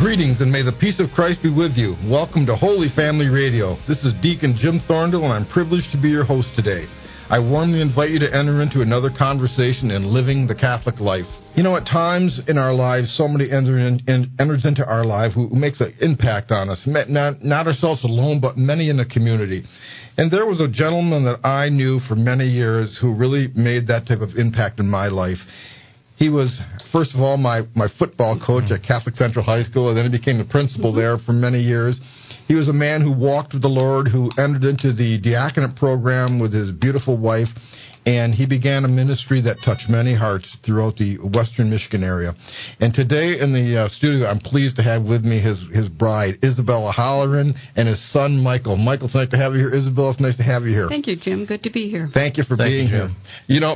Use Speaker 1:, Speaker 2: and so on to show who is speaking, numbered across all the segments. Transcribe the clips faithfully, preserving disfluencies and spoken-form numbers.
Speaker 1: Greetings, and may the peace of Christ be with you. Welcome to Holy Family Radio. This is Deacon Jim Thorndale, and I'm privileged to be your host today. I warmly invite you to enter into another conversation in living the Catholic life. You know, at times in our lives, somebody enter in, in, enters into our life who makes an impact on us, not, not ourselves alone, but many in the community. And there was a gentleman that I knew for many years who really made that type of impact in my life. He was, first of all, my, my football coach at Catholic Central High School, and then he became the principal there for many years. He was a man who walked with the Lord, who entered into the diaconate program with his beautiful wife, and he began a ministry that touched many hearts throughout the western Michigan area. And today in the uh, studio, I'm pleased to have with me his, his bride, Isabella Holleran, and his son, Michael. Michael, it's nice to have you here. Isabella, it's nice to have you here.
Speaker 2: Thank you, Jim. Good to be here.
Speaker 1: Thank you for
Speaker 3: Thank
Speaker 1: being
Speaker 3: you,
Speaker 1: here. You know,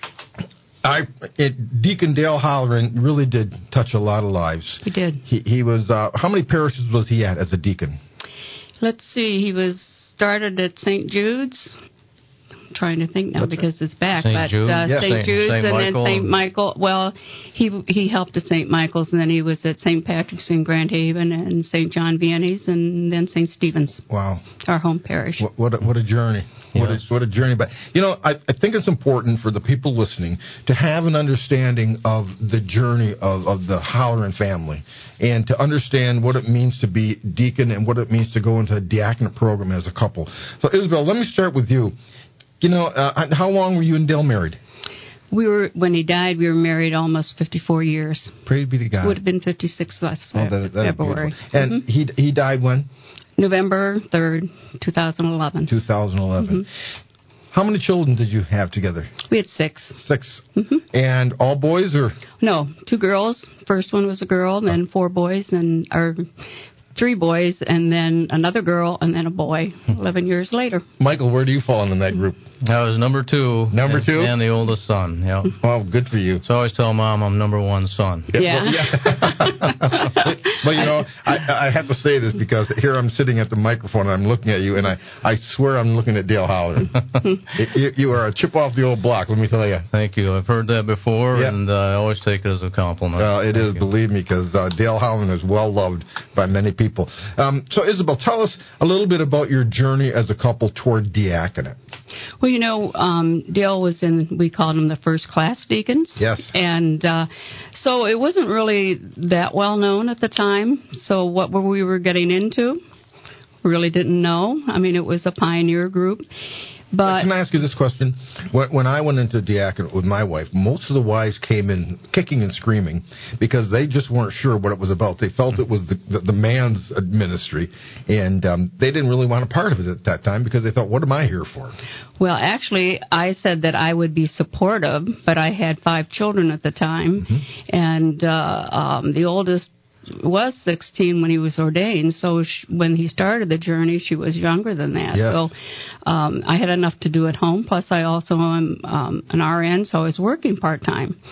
Speaker 1: I it, Deacon Dale Holleran really did touch a lot of lives.
Speaker 2: He did.
Speaker 1: He, he was, uh, how many parishes was he at as a deacon?
Speaker 2: Let's see. He was started at Saint Jude's. I'm trying to think now
Speaker 1: What's
Speaker 2: because it's back.
Speaker 3: Saint
Speaker 2: but
Speaker 3: Jude?
Speaker 2: uh,
Speaker 1: Yeah.
Speaker 2: Saint
Speaker 3: Saint-
Speaker 2: Jude's
Speaker 3: Saint
Speaker 2: and
Speaker 3: Michael
Speaker 2: then Saint
Speaker 3: and-
Speaker 2: Michael. Well, he he helped at Saint Michael's, and then he was at Saint Patrick's in Grand Haven and Saint John Vianney's, and then Saint Stephen's,
Speaker 1: Wow.
Speaker 2: our home parish.
Speaker 1: What, what, a, what a journey. What,
Speaker 3: Yes.
Speaker 1: a, what a journey. But, you know, I, I think it's important for the people listening to have an understanding of the journey of, of the Holleran family and to understand what it means to be deacon and what it means to go into a diaconate program as a couple. So, Isabel, let me start with you. You know, uh, how long were you and Dale married?
Speaker 2: We were when he died. We were married almost fifty-four years.
Speaker 1: Praise be to God.
Speaker 2: Would have been fifty-six last
Speaker 1: Oh, that, that is
Speaker 2: February.
Speaker 1: beautiful. And
Speaker 2: Mhm.
Speaker 1: he he died when?
Speaker 2: November third, two thousand eleven.
Speaker 1: two thousand eleven. How many children did you have together?
Speaker 2: We had six.
Speaker 1: Six.
Speaker 2: Mm-hmm.
Speaker 1: And all boys or?
Speaker 2: No, two girls. First one was a girl, then four boys, and or three boys, and then another girl, and then a boy. Eleven years later.
Speaker 1: Michael, where do you fall in that group?
Speaker 3: I was number two.
Speaker 1: Number
Speaker 3: and,
Speaker 1: two?
Speaker 3: And the oldest son, yeah.
Speaker 1: Well, good for you.
Speaker 3: So I always tell Mom I'm number one son.
Speaker 2: Yeah.
Speaker 1: Well, yeah. But, you know, I, I have to say this because here I'm sitting at the microphone and I'm looking at you, and I, I swear I'm looking at Dale Holleran. you, you are a chip off the old block, let me tell you.
Speaker 3: Thank you. I've heard that before,
Speaker 1: Yeah.
Speaker 3: and uh, I always take it as a compliment.
Speaker 1: Well, it
Speaker 3: Thank
Speaker 1: is,
Speaker 3: you.
Speaker 1: believe me, because uh, Dale Holleran is well loved by many people. Um, so, Isabel, tell us a little bit about your journey as a couple toward diaconate.
Speaker 2: Well, you know, um, Dale was in, we called him the first class deacons.
Speaker 1: Yes.
Speaker 2: And uh, so it wasn't really that well known at the time. So what were we were getting into? Really didn't know. I mean, it was a pioneer group. But
Speaker 1: Can I ask you this question? When, when I went into diaconate with my wife, most of the wives came in kicking and screaming because they just weren't sure what it was about. They felt it was the, the, the man's ministry, and um, they didn't really want a part of it at that time because they thought, what am I here for?
Speaker 2: Well, actually, I said that I would be supportive, but I had five children at the time,
Speaker 1: Mm-hmm.
Speaker 2: and uh, um, the oldest was sixteen when he was ordained, so sh- when he started the journey, she was younger than that.
Speaker 1: Yes.
Speaker 2: So um, I had enough to do at home, plus I also am um, an R N, so I was working part-time.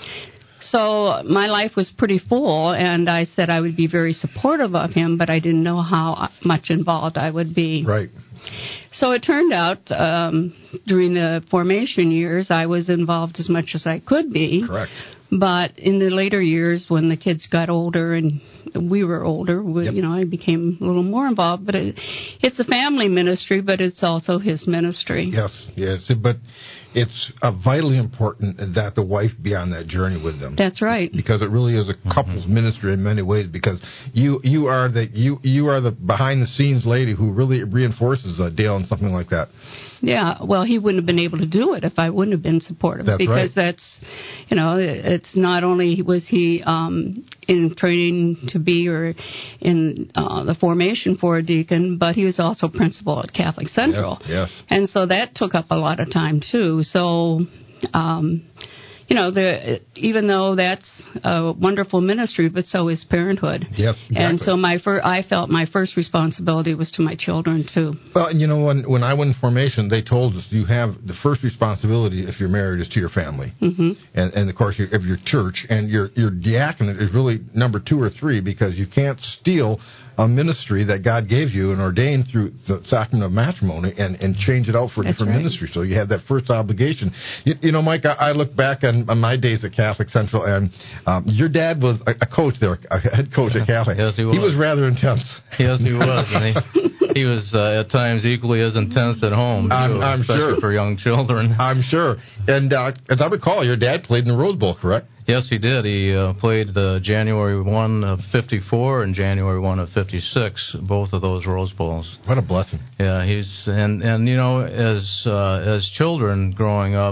Speaker 2: So my life was pretty full, and I said I would be very supportive of him, but I didn't know how much involved I would be.
Speaker 1: Right.
Speaker 2: So it turned out um, during the formation years, I was involved as much as I could be.
Speaker 1: Correct.
Speaker 2: But in the later years, when the kids got older and we were older, we,
Speaker 1: Yep.
Speaker 2: you know, I became a little more involved. But it, it's a family ministry, but it's also his ministry.
Speaker 1: Yes, yes. But it's uh, vitally important that the wife be on that journey with them.
Speaker 2: That's right.
Speaker 1: Because it really is a couple's ministry in many ways. Because you you are the you you are the behind the scenes lady who really reinforces uh, Dale and something like that.
Speaker 2: Yeah, well, he wouldn't have been able to do it if I wouldn't have been supportive.
Speaker 1: That's
Speaker 2: because
Speaker 1: right.
Speaker 2: that's, you know, it's not only was he um, in training to be or in uh, the formation for a deacon, but he was also principal at Catholic Central.
Speaker 1: Yes, yes.
Speaker 2: And so that took up a lot of time, too. So, um, you know, the, even though that's a wonderful ministry, but so is parenthood.
Speaker 1: Yes, exactly.
Speaker 2: And so my fir- I felt my first responsibility was to my children, too.
Speaker 1: Well, and you know, when when I went in formation, they told us you have the first responsibility if you're married is to your family,
Speaker 2: Mm-hmm.
Speaker 1: and and of course your, of your church, and your your diaconate is really number two or three because you can't steal a ministry that God gave you and ordained through the sacrament of matrimony and, and change it out for a
Speaker 2: That's
Speaker 1: different
Speaker 2: right.
Speaker 1: ministry. So you have that first obligation. You, you know, Mike, I, I look back on, on my days at Catholic Central, and um, your dad was a, a coach there, a head coach at Catholic.
Speaker 3: Yes, he was.
Speaker 1: He was rather intense.
Speaker 3: Yes, he was. And he, he was uh, at times equally as intense at home, too,
Speaker 1: I'm, I'm
Speaker 3: especially
Speaker 1: sure.
Speaker 3: for young children.
Speaker 1: I'm sure. And uh, as I recall, your dad played in the Rose Bowl, correct?
Speaker 3: Yes, he did. He uh, played the January first of fifty-four and January first of fifty-six, both of those Rose Bowls.
Speaker 1: What a blessing.
Speaker 3: Yeah, he's and and you know, as uh, as children growing up,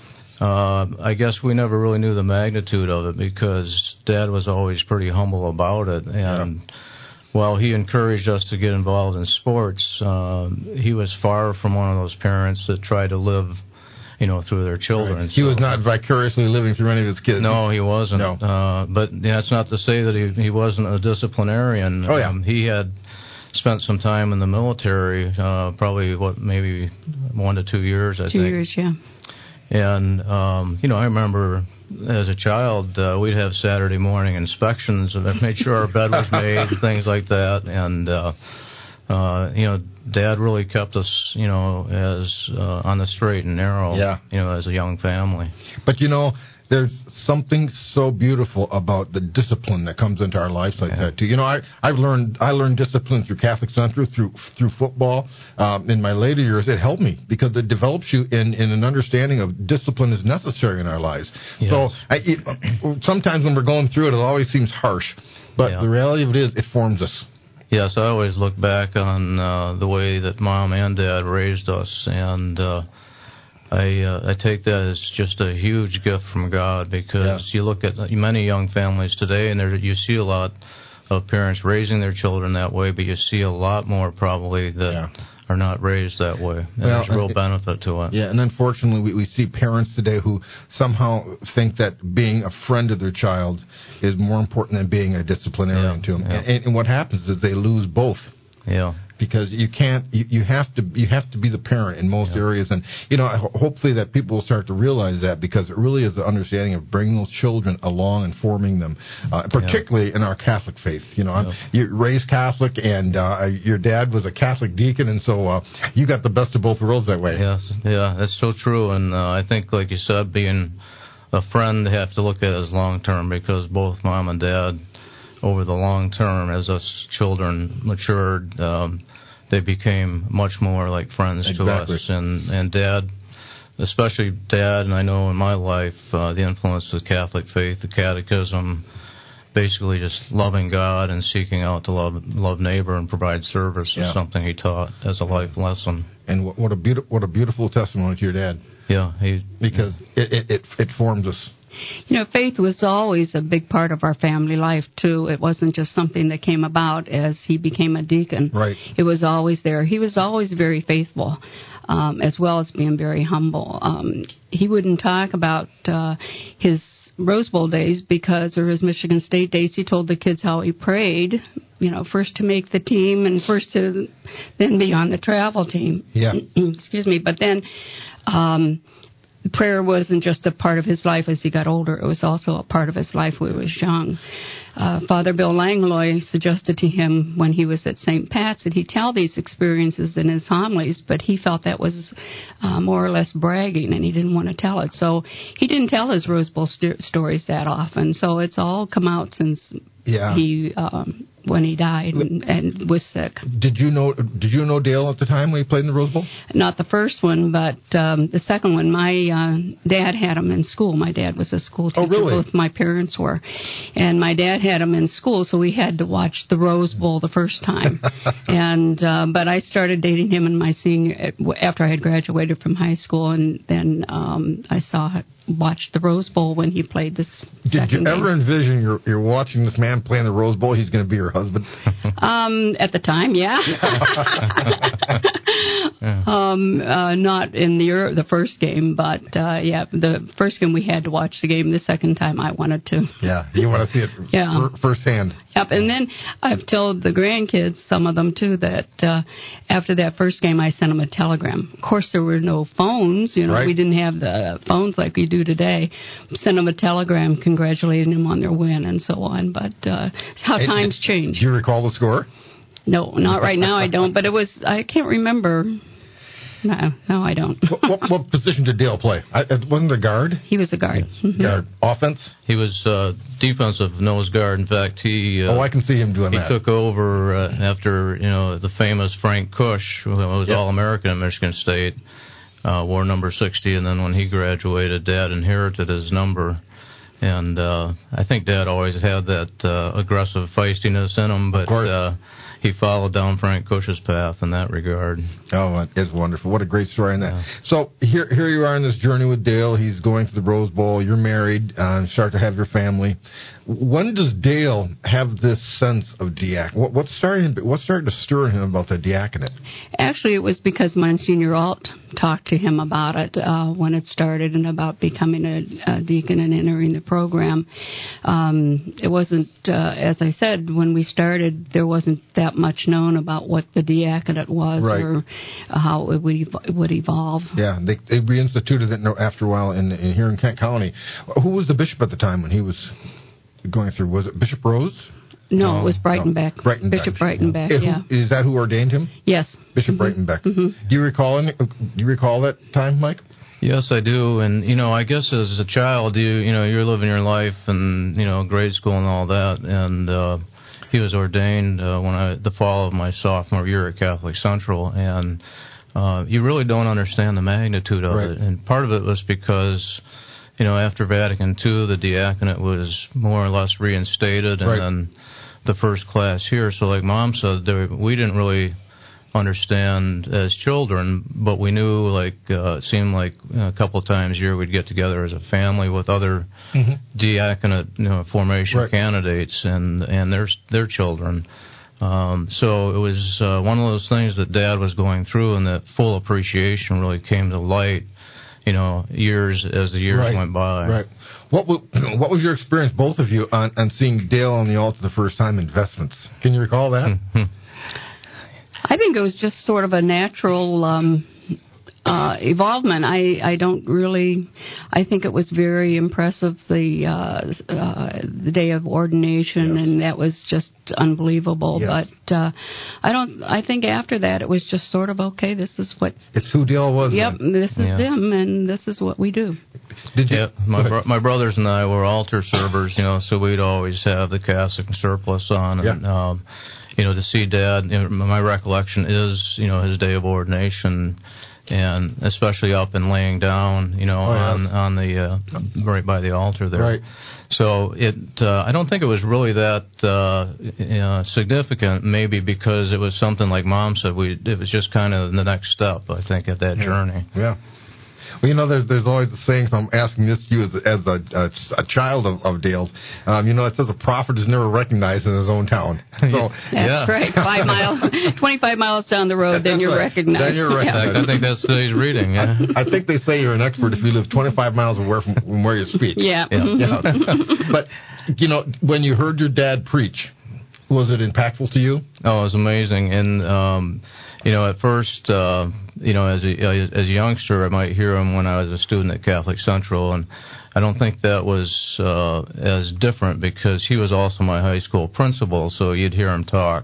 Speaker 3: uh, I guess we never really knew the magnitude of it because Dad was always pretty humble about it, and yeah. while he encouraged us to get involved in sports, uh, he was far from one of those parents that try to live, you know, through their children.
Speaker 1: Right. He so, was not vicariously living through any of his kids.
Speaker 3: No, he wasn't.
Speaker 1: No.
Speaker 3: Uh, but that's not to say that he he wasn't a disciplinarian.
Speaker 1: Oh, yeah.
Speaker 3: Um, he had spent some time in the military, uh, probably, what, maybe one to two years, I
Speaker 2: two
Speaker 3: think.
Speaker 2: Two years, yeah.
Speaker 3: And, um, you know, I remember as a child, uh, we'd have Saturday morning inspections and made sure our bed was made and things like that. And, uh, uh, you know, Dad really kept us, you know, as uh, on the straight and narrow,
Speaker 1: yeah.
Speaker 3: you know, as a young family.
Speaker 1: But, you know, there's something so beautiful about the discipline that comes into our lives like yeah. that too. You know, I I've learned I learned discipline through Catholic Central, through through football. Um, in my later years, it helped me because it develops you in, in an understanding of discipline is necessary in our lives. Yes. So I, it, sometimes when we're going through it, it always seems harsh, but yeah. the reality of it is, it forms us.
Speaker 3: Yes, I always look back on uh, the way that Mom and Dad raised us, and uh, I uh, I take that as just a huge gift from God because yeah. you look at many young families today, and there you see a lot of parents raising their children that way, but you see a lot more probably that yeah. are not raised that way. And well, there's real benefit to it.
Speaker 1: Yeah, and unfortunately, we, we see parents today who somehow think that being a friend of their child is more important than being a disciplinarian
Speaker 3: yeah.
Speaker 1: to them.
Speaker 3: Yeah.
Speaker 1: And, and what happens is they lose both.
Speaker 3: Yeah.
Speaker 1: Because you can't, you, you have to, you have to be the parent in most yeah. areas, and you know, hopefully that people will start to realize that because it really is the understanding of bringing those children along and forming them, uh, particularly yeah. in our Catholic faith. You know, yeah. I'm, you're raised Catholic, and uh, your dad was a Catholic deacon, and so uh, you got the best of both worlds that way.
Speaker 3: Yes, yeah, that's so true, and uh, I think, like you said, being a friend, have to look at it as long term because both Mom and Dad, over the long term, as us children matured, um, they became much more like friends
Speaker 1: exactly.
Speaker 3: to us. And, and Dad, especially Dad, and I know in my life, uh, the influence of the Catholic faith, the catechism, basically just loving God and seeking out to love love neighbor and provide service
Speaker 1: yeah.
Speaker 3: is something he taught as a life lesson.
Speaker 1: And what, what a beautiful what a beautiful testimony to your dad.
Speaker 3: Yeah, he
Speaker 1: because
Speaker 3: yeah.
Speaker 1: It, it it it forms us.
Speaker 2: You know, faith was always a big part of our family life, too. It wasn't just something that came about as he became a deacon.
Speaker 1: Right.
Speaker 2: It was always there. He was always very faithful, um, as well as being very humble. Um, he wouldn't talk about uh, his Rose Bowl days because, or his Michigan State days, he told the kids how he prayed, you know, first to make the team and first to then be on the travel team.
Speaker 1: Yeah.
Speaker 2: Excuse me. But then... Um, prayer wasn't just a part of his life as he got older. It was also a part of his life when he was young. Uh, Father Bill Langlois suggested to him when he was at Saint Pat's that he tell these experiences in his homilies, but he felt that was uh, more or less bragging, and he didn't want to tell it. So he didn't tell his Rose Bowl st- stories that often. So it's all come out since
Speaker 1: yeah.
Speaker 2: he um, when he died and, and was sick.
Speaker 1: Did you know? Did you know Dale at the time when he played in the Rose Bowl?
Speaker 2: Not the first one, but um, the second one. My uh, dad had him in school. My dad was a school teacher.
Speaker 1: Oh, really?
Speaker 2: Both my parents were, and my dad had him in school, so we had to watch the Rose Bowl the first time. and uh, but I started dating him in my senior after I had graduated from high school, and then um, I saw watched the Rose Bowl when he played this.
Speaker 1: Did you ever
Speaker 2: game.
Speaker 1: envision you're you're watching this man playing the Rose Bowl? He's going to be your husband.
Speaker 2: um, at the time, yeah. um, uh, not in the the first game, but uh, yeah, the first game we had to watch the game. The second time I wanted to.
Speaker 1: Yeah, you want to see it
Speaker 2: yeah.
Speaker 1: f- firsthand.
Speaker 2: Yep, and then I've told the grandkids, some of them too, that uh, after that first game I sent them a telegram. Of course, there were no phones. You know,
Speaker 1: right.
Speaker 2: we didn't have the phones like we do do today. Send them a telegram congratulating them on their win and so on. But uh, how
Speaker 1: and,
Speaker 2: times change.
Speaker 1: Do you recall the score?
Speaker 2: No, not right now. I don't. But it was. I can't remember. No, no, I don't.
Speaker 1: what, what, what position did Dale play? I, it wasn't a guard?
Speaker 2: He was a guard.
Speaker 1: Yes.
Speaker 2: Mm-hmm.
Speaker 1: Guard. Offense?
Speaker 3: He was uh, defensive nose guard. In fact, he uh,
Speaker 1: oh, I can see him doing
Speaker 3: he
Speaker 1: that.
Speaker 3: He took over uh, after you know the famous Frank Kush, who was
Speaker 1: yep.
Speaker 3: All-American at Michigan State, uh, wore number sixty, and then when he graduated, Dad inherited his number. And uh, I think Dad always had that uh, aggressive feistiness in him, but uh, he followed down Frank Kush's path in that regard.
Speaker 1: Oh, it is wonderful. What a great story in that.
Speaker 3: Yeah.
Speaker 1: So here here you are on this journey with Dale. He's going to the Rose Bowl. You're married, uh, start to have your family. When does Dale have this sense of diaconate? What, what, started, what started to stir him about the diaconate?
Speaker 2: Actually, it was because Monsignor Alt talked to him about it uh, when it started and about becoming a, a deacon and entering the program. Um, it wasn't, uh, as I said, when we started, there wasn't that much known about what the diaconate was
Speaker 1: right.
Speaker 2: or how it would, ev- would evolve.
Speaker 1: Yeah, they, they reinstituted it after a while in, in here in Kent County. Who was the bishop at the time when he was going through? Was it Bishop Rose?
Speaker 2: No,
Speaker 3: no,
Speaker 2: it was Breitenbeck.
Speaker 1: No, Breitenbeck.
Speaker 2: Bishop Breitenbeck, yeah.
Speaker 1: yeah. Is that who ordained him?
Speaker 2: Yes.
Speaker 1: Bishop
Speaker 2: mm-hmm.
Speaker 1: Breitenbeck.
Speaker 2: Mm-hmm.
Speaker 1: Do you recall any, do you recall that time, Mike?
Speaker 3: Yes, I do. And, you know, I guess as a child, you you know, you're living your life and, you know, grade school and all that. And uh, he was ordained uh, when I the fall of my sophomore year at Catholic Central. And uh, you really don't understand the magnitude of
Speaker 1: right.
Speaker 3: it. And part of it was because, you know, after Vatican Two, the diaconate was more or less reinstated, and
Speaker 1: right.
Speaker 3: then the first class here. So like Mom said, there, we didn't really understand as children, but we knew, like, uh, it seemed like a couple of times a year we'd get together as a family with other mm-hmm. diaconate you know, formation right. candidates and, and their, their children. Um, so it was uh, one of those things that Dad was going through, and that full appreciation really came to light, you know, years as the years
Speaker 1: right.
Speaker 3: went by.
Speaker 1: Right. What w- what was your experience, both of you, on, on seeing Dale on the altar the first time, Investments? Can you recall that?
Speaker 2: I think it was just sort of a natural um, uh, evolvement. I, I don't really. I think it was very impressive the uh, uh, the day of ordination, yes. and that was just unbelievable.
Speaker 1: Yes.
Speaker 2: But uh, I don't. I think after that it was just sort of okay. This is what.
Speaker 1: It's who Dale was.
Speaker 2: Yep.
Speaker 1: Then.
Speaker 2: This is
Speaker 3: yeah.
Speaker 2: them, and this is what we do.
Speaker 3: Did you? Yeah, my bro- my brothers and I were altar servers, you know, so we'd always have the cassock and surplice on, and
Speaker 1: yeah.
Speaker 3: um, you know, to see Dad. You know, my recollection is, you know, his day of ordination, and especially up and laying down, you know,
Speaker 1: oh,
Speaker 3: on
Speaker 1: yes.
Speaker 3: on the uh, right by the altar there.
Speaker 1: Right.
Speaker 3: So it, uh, I don't think it was really that uh, you know, significant. Maybe because it was something like Mom said. We it was just kind of the next step, I think, at that
Speaker 1: yeah.
Speaker 3: journey.
Speaker 1: Yeah. Well, you know, there's there's always the saying, so I'm asking this to you as, as a, a, a child of, of Dale's. Um, you know, it says a prophet is never recognized in his own town. So,
Speaker 2: that's yeah. right. Five miles, twenty-five miles down the road, then you're
Speaker 1: right.
Speaker 2: recognized.
Speaker 1: Then you're recognized.
Speaker 3: Yeah. I think that's today's reading. Yeah.
Speaker 1: I, I think they say you're an expert if you live twenty-five miles away from, from where you speak.
Speaker 2: Yeah.
Speaker 3: yeah.
Speaker 1: yeah. But, you know, when you heard your dad preach, was it impactful to you?
Speaker 3: Oh, it was amazing. And, um, you know, at first, uh, you know, as a, as a youngster, I might hear him when I was a student at Catholic Central, and I don't think that was uh, as different because he was also my high school principal, so you'd hear him talk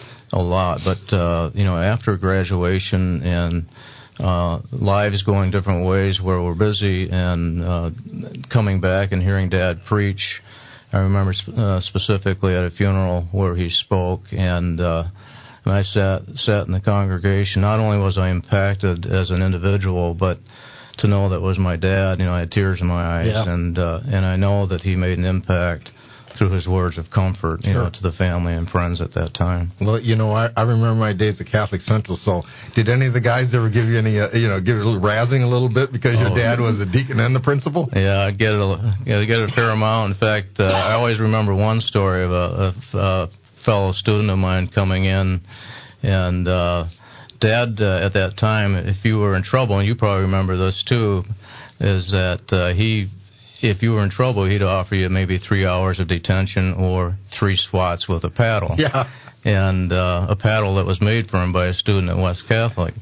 Speaker 3: a lot. But, uh, you know, after graduation and uh, lives going different ways where we're busy and uh, coming back and hearing Dad preach, I remember uh, specifically at a funeral where he spoke, and uh, when I sat sat in the congregation, not only was I impacted as an individual, but to know that it was my dad, you know, I had tears in my eyes,
Speaker 1: yeah.
Speaker 3: and uh, and I know that he made an impact through his words of comfort, you
Speaker 1: sure.
Speaker 3: know, to the family and friends at that time.
Speaker 1: Well, you know, I, I remember my days at Catholic Central. So, did any of the guys ever give you any, uh, you know, give you a little razzing a little bit because oh. your dad was a deacon and the principal?
Speaker 3: Yeah, I get it. A, yeah, I get a fair amount. In fact, uh, I always remember one story of a, a, a fellow student of mine coming in, and uh, Dad uh, at that time, if you were in trouble, and you probably remember this too, is that uh, he. If you were in trouble, he'd offer you maybe three hours of detention or three swats with a paddle.
Speaker 1: Yeah.
Speaker 3: And uh, a paddle that was made for him by a student at West Catholic.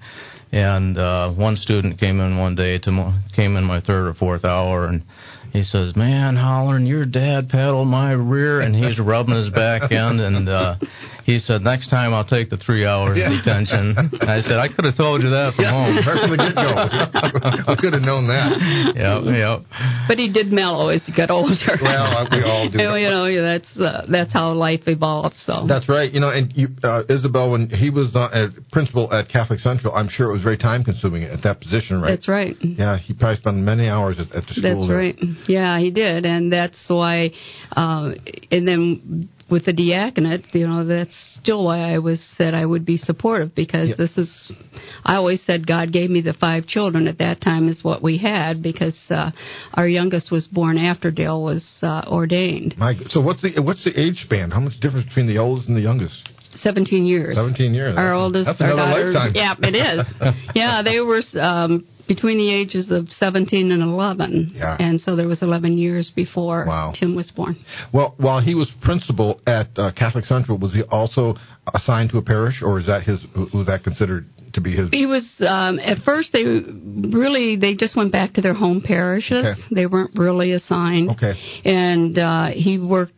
Speaker 3: And uh, one student came in one day, to mo- came in my third or fourth hour, and he says, "Man, Holleran, your dad paddled my rear," and he's rubbing his back end, and uh, he said, "Next time I'll take the three hours
Speaker 1: Yeah.
Speaker 3: detention." And I said, "I could have told you that from
Speaker 1: Yeah,
Speaker 3: home."
Speaker 1: right from the get-go. We could have known that.
Speaker 3: Yep, yep.
Speaker 2: But he did mellow as he got older.
Speaker 1: Well, we all do.
Speaker 2: And, you know, that's uh, that's how life evolves. So
Speaker 1: That's right. You know, and you, uh, Isabel, when he was uh, at principal at Catholic Central, I'm sure it was very time-consuming at that position, right?
Speaker 2: That's right.
Speaker 1: Yeah, he probably spent many hours at, at the school.
Speaker 2: That's
Speaker 1: there.
Speaker 2: right. Yeah, he did, and that's why. Uh, and then with the diaconate, you know, that's still why I was said I would be supportive, because
Speaker 1: Yep.
Speaker 2: this is. I always said God gave me the five children at that time is what we had, because uh, our youngest was born after Dale was uh, ordained.
Speaker 1: My, g- so what's the what's the age span? How much difference between the oldest and the youngest?
Speaker 2: Seventeen years.
Speaker 1: Seventeen years.
Speaker 2: Our
Speaker 1: That's-
Speaker 2: oldest,
Speaker 1: That's
Speaker 2: our
Speaker 1: another
Speaker 2: daughters.
Speaker 1: lifetime.
Speaker 2: Yeah, it is. Yeah, they were um, between the ages of seventeen and eleven,
Speaker 1: Yeah.
Speaker 2: and so there was eleven years before
Speaker 1: Wow.
Speaker 2: Tim was born.
Speaker 1: Well, while he was principal at uh, Catholic Central, was he also assigned to a parish, or is that his? Was that considered to be his?
Speaker 2: He was um, at first. They really they just went back to their home parishes.
Speaker 1: Okay.
Speaker 2: They weren't really assigned.
Speaker 1: Okay.
Speaker 2: And uh, he worked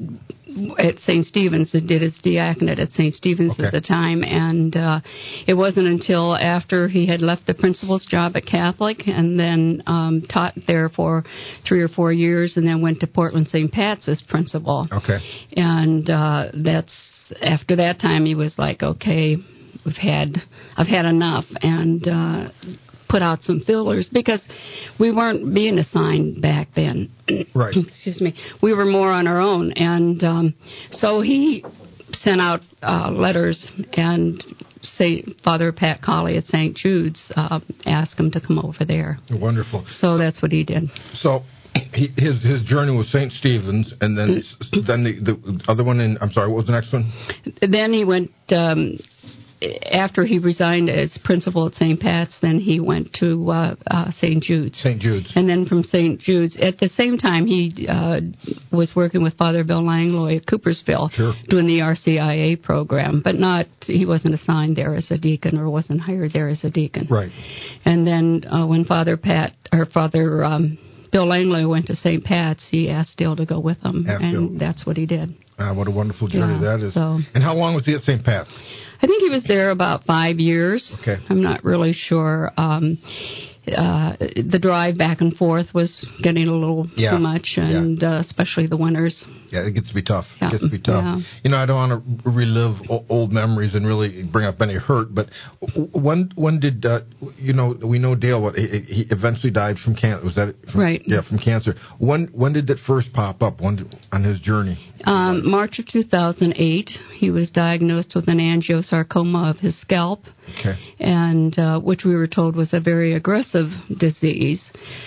Speaker 2: at Saint Stephen's and did his diaconate at Saint Stephen's
Speaker 1: Okay.
Speaker 2: at the time, and uh, it wasn't until after he had left the principal's job at Catholic and then um, taught there for three or four years, and then went to Portland Saint Pat's as principal.
Speaker 1: Okay.
Speaker 2: And uh, that's after that time he was like, okay, we've had I've had enough, and uh, put out some fillers, because we weren't being assigned back then.
Speaker 1: Right.
Speaker 2: Excuse me. We were more on our own, and um, so he sent out uh, letters, and say Father Pat Colley at Saint Jude's uh, asked him to come over there.
Speaker 1: Wonderful.
Speaker 2: So that's what he did.
Speaker 1: So he, his his journey was Saint Stephen's, and then then the, the other one in. I'm sorry, what was the next one?
Speaker 2: Then he went. Um, After he resigned as principal at Saint Pat's, then he went to uh, uh, Saint Jude's.
Speaker 1: Saint Jude's.
Speaker 2: And then from Saint Jude's, at the same time, he uh, was working with Father Bill Langlois at Coopersville,
Speaker 1: Sure.
Speaker 2: doing the R C I A program, but not he wasn't assigned there as a deacon or wasn't hired there as a deacon.
Speaker 1: Right.
Speaker 2: And then uh, when Father Pat or Father um, Bill Langlois went to Saint Pat's, he asked Dale to go with him,
Speaker 1: Asked
Speaker 2: and
Speaker 1: Bill.
Speaker 2: that's what he did.
Speaker 1: Ah, what a wonderful journey
Speaker 2: Yeah,
Speaker 1: that is.
Speaker 2: so-
Speaker 1: And how long was he at Saint Pat's?
Speaker 2: I think he was there about five years.
Speaker 1: Okay.
Speaker 2: I'm not really sure. Um, uh, the drive back and forth was getting a little
Speaker 1: Yeah.
Speaker 2: too much, and uh, especially the winters.
Speaker 1: Yeah, it gets to be tough.
Speaker 2: Yeah.
Speaker 1: It gets to be tough.
Speaker 2: Yeah.
Speaker 1: You know, I don't want to relive o- old memories and really bring up any hurt, but w- when when did uh, you know? We know Dale. What he, he eventually died from cancer. Was that it? From,
Speaker 2: Right.
Speaker 1: Yeah, from cancer. When when did that first pop up? When did, on his journey?
Speaker 2: Um, March of two thousand eight, he was diagnosed with an angiosarcoma of his scalp,
Speaker 1: Okay.
Speaker 2: and uh, which we were told was a very aggressive disease.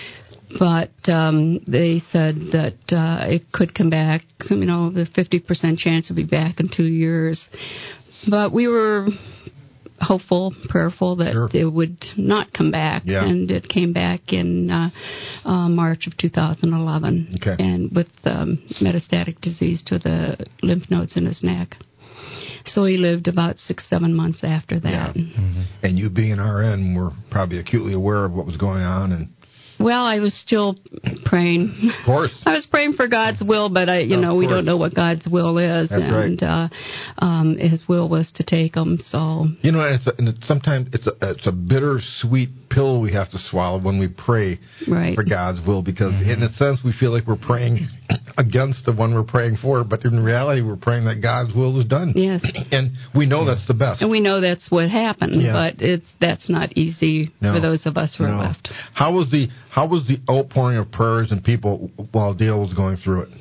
Speaker 2: But um, they said that uh, it could come back. You know, the fifty percent chance would be back in two years. But we were hopeful, prayerful that
Speaker 1: Sure.
Speaker 2: it would not come back,
Speaker 1: Yeah.
Speaker 2: and it came back in uh, uh, March of two thousand eleven,
Speaker 1: Okay.
Speaker 2: and with um, metastatic disease to the lymph nodes in his neck. So he lived about six, seven months after that.
Speaker 1: Yeah. And you being an R N, were probably acutely aware of what was going on, and
Speaker 2: Well, I was still praying.
Speaker 1: of course.
Speaker 2: I was praying for God's will, but I, you
Speaker 1: Of
Speaker 2: know, we
Speaker 1: course.
Speaker 2: don't know what God's will is,
Speaker 1: That's right.
Speaker 2: and uh, um, His will was to take him. So
Speaker 1: You know, and it's a, and it's sometimes it's a it's a bittersweet pill we have to swallow when we pray
Speaker 2: right,
Speaker 1: for God's will, because in a sense we feel like we're praying against the one we're praying for, but in reality we're praying that God's will is done.
Speaker 2: yes,
Speaker 1: And we know that's the best.
Speaker 2: and we know that's what happened,
Speaker 1: Yeah.
Speaker 2: but it's that's not easy
Speaker 1: No.
Speaker 2: for those of us who
Speaker 1: No.
Speaker 2: are left.
Speaker 1: How was the how was the outpouring of prayers and people while Dale was going through it?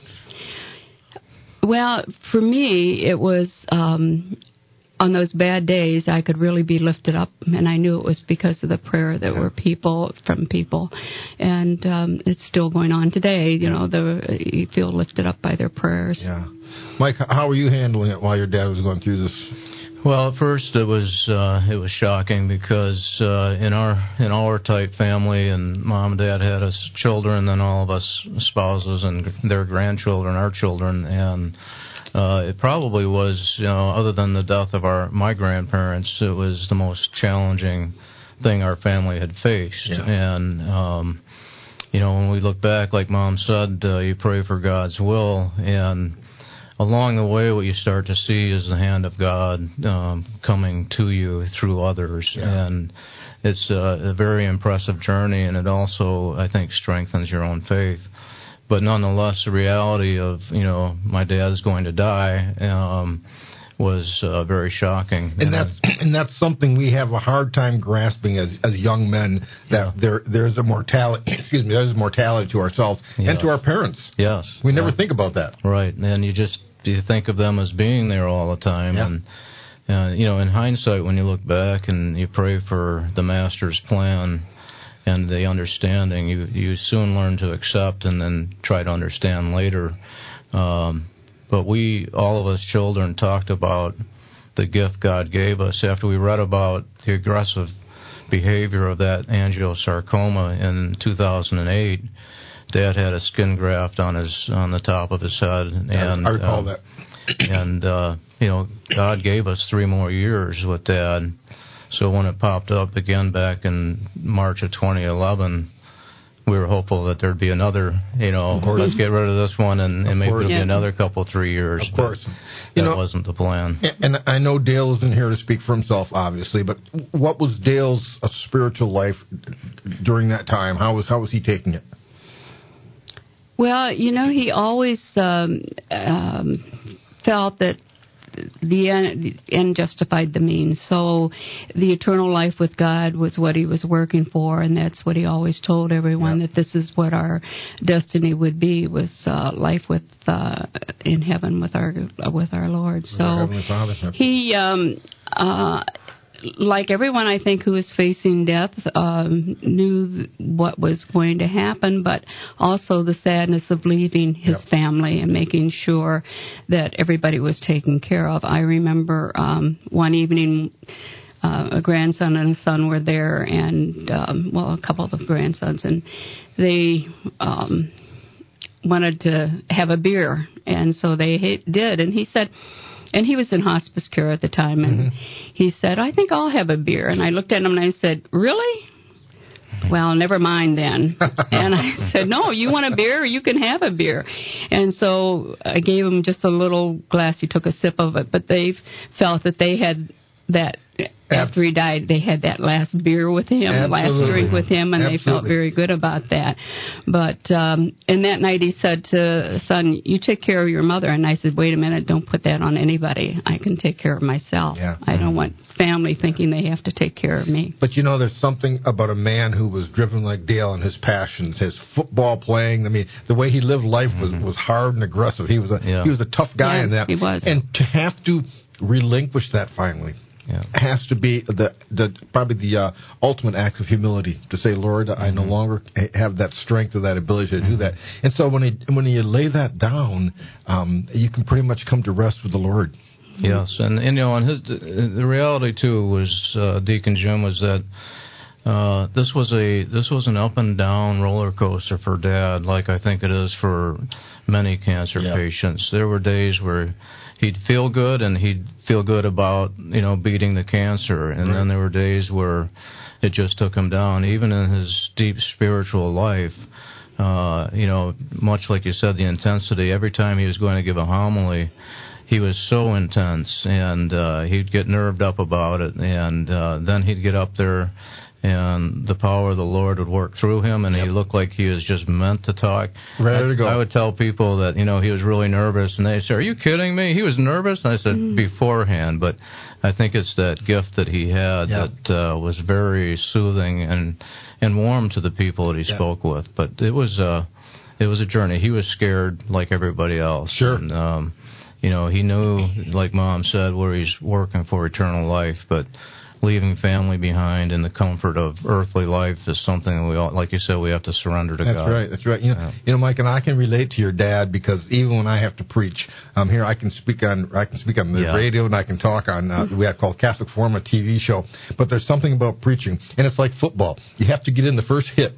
Speaker 2: Well, for me, it was um, on those bad days I could really be lifted up, and I knew it was because of the prayer that
Speaker 1: Yeah.
Speaker 2: were people from people, and um, it's still going on today. You know, the you feel lifted up by their prayers.
Speaker 1: Yeah. Mike, how were you handling it while your dad was going through this?
Speaker 3: Well, at first it was uh, it was shocking because uh, in our in our type family, and mom and dad had us children, and then all of us spouses and their grandchildren, our children, and uh, it probably was, you know, other than the death of our my grandparents, it was the most challenging thing our family had faced.
Speaker 1: Yeah.
Speaker 3: And, um, you know, when we look back, like Mom said, uh, you pray for God's will, and along the way, what you start to see is the hand of God um, coming to you through others.
Speaker 1: Yeah.
Speaker 3: And it's a, a very impressive journey, and it also, I think, strengthens your own faith. But nonetheless, the reality of, you know, my dad's going to die um, was uh, very shocking.
Speaker 1: And,
Speaker 3: and
Speaker 1: that's and that's something we have a hard time grasping as as young men, that yeah. there there's a mortality excuse me there's a mortality to ourselves yes. and to our parents.
Speaker 3: Yes,
Speaker 1: we never
Speaker 3: yeah.
Speaker 1: think about that.
Speaker 3: Right, and you just you think of them as being there all the time,
Speaker 1: yeah.
Speaker 3: and uh, you know, in hindsight, when you look back and you pray for the Master's plan and the understanding, you you soon learn to accept and then try to understand later. Um, But we, all of us children, talked about the gift God gave us after we read about the aggressive behavior of that angiosarcoma in two thousand eight. Dad had a skin graft on his on the top of his head, and
Speaker 1: I recall
Speaker 3: uh,
Speaker 1: that.
Speaker 3: and uh, you know, God gave us three more years with Dad. So when it popped up again back in March of twenty eleven. We were hopeful that there'd be another, you know, let's get rid of this one, and, and maybe there'll
Speaker 2: yeah.
Speaker 3: be another couple, three years.
Speaker 1: Of course.
Speaker 3: That you know, wasn't the plan.
Speaker 1: And I know Dale isn't here to speak for himself, obviously, but what was Dale's uh, spiritual life during that time? How was how was he taking it?
Speaker 2: Well, you know, he always um, um, felt that the end, the end justified the means. So the eternal life with God was what he was working for, and that's what he always told everyone, yeah. that this is what our destiny would be, was uh, life with uh, in heaven with our with our Lord. So
Speaker 1: our Heavenly Father.
Speaker 2: he, um, uh, like everyone, I think, who was facing death, um, knew what was going to happen, but also the sadness of leaving his yep. family and making sure that everybody was taken care of. I remember um, one evening, uh, a grandson and a son were there, and, um, well, a couple of the grandsons, and they um, wanted to have a beer, and so they did, and he said, and he was in hospice care at the time, and mm-hmm. he said, I think I'll have a beer. And I looked at him and I said, really? Well, never mind then. And I said, no, you want a beer? You can have a beer. And so I gave him just a little glass. He took a sip of it. But they felt that they had that, after he died, they had that last beer with him,
Speaker 1: Absolutely.
Speaker 2: last drink with him, and
Speaker 1: Absolutely.
Speaker 2: they felt very good about that. But, um, and that night he said to son, you take care of your mother. And I said, wait a minute, don't put that on anybody. I can take care of myself.
Speaker 1: Yeah.
Speaker 2: I don't want family thinking they have to take care of me.
Speaker 1: But you know, there's something about a man who was driven like Dale and his passions, his football playing. I mean, the way he lived life was, mm-hmm. was hard and aggressive. He was a yeah. he was a tough guy
Speaker 2: yeah,
Speaker 1: in that.
Speaker 2: He was.
Speaker 1: And to have to relinquish that finally. Yeah. Has to be the, the probably the uh, ultimate act of humility to say, Lord, mm-hmm. I no longer have that strength or that ability to mm-hmm. do that. And so when he, when you lay that down, um, you can pretty much come to rest with the Lord.
Speaker 3: Yes, and, and you know, and his the reality too was uh, Deacon Jim was that uh, this was a this was an up and down roller coaster for Dad, like I think it is for many cancer yeah. patients. There were days where he'd feel good and he'd feel good about, you know, beating the cancer. And right. then there were days where it just took him down. Even in his deep spiritual life, uh, you know, much like you said, the intensity, every time he was going to give a homily, he was so intense, and uh, he'd get nerved up about it. And uh, then he'd get up there, and the power of the Lord would work through him, and yep. he looked like he was just meant to talk.
Speaker 1: Ready
Speaker 3: I,
Speaker 1: to go.
Speaker 3: I would tell people that, you know, he was really nervous, and they say, are you kidding me? He was nervous? And I said, mm. beforehand, but I think it's that gift that he had yep. that uh, was very soothing and and warm to the people that he yep. spoke with. But it was, uh, it was a journey. He was scared like everybody else.
Speaker 1: Sure.
Speaker 3: And, um, you know, he knew, like Mom said, where he's working for eternal life, but leaving family behind in the comfort of earthly life is something that we all, like you said, we have to surrender to
Speaker 1: that's
Speaker 3: God.
Speaker 1: That's right. That's right. You know, yeah. you know, Mike, and I can relate to your dad because even when I have to preach, um, here I can speak on I can speak on the yeah. radio and I can talk on uh, we have called Catholic Forum, a T V show. But there's something about preaching, and it's like football. You have to get in the first hit.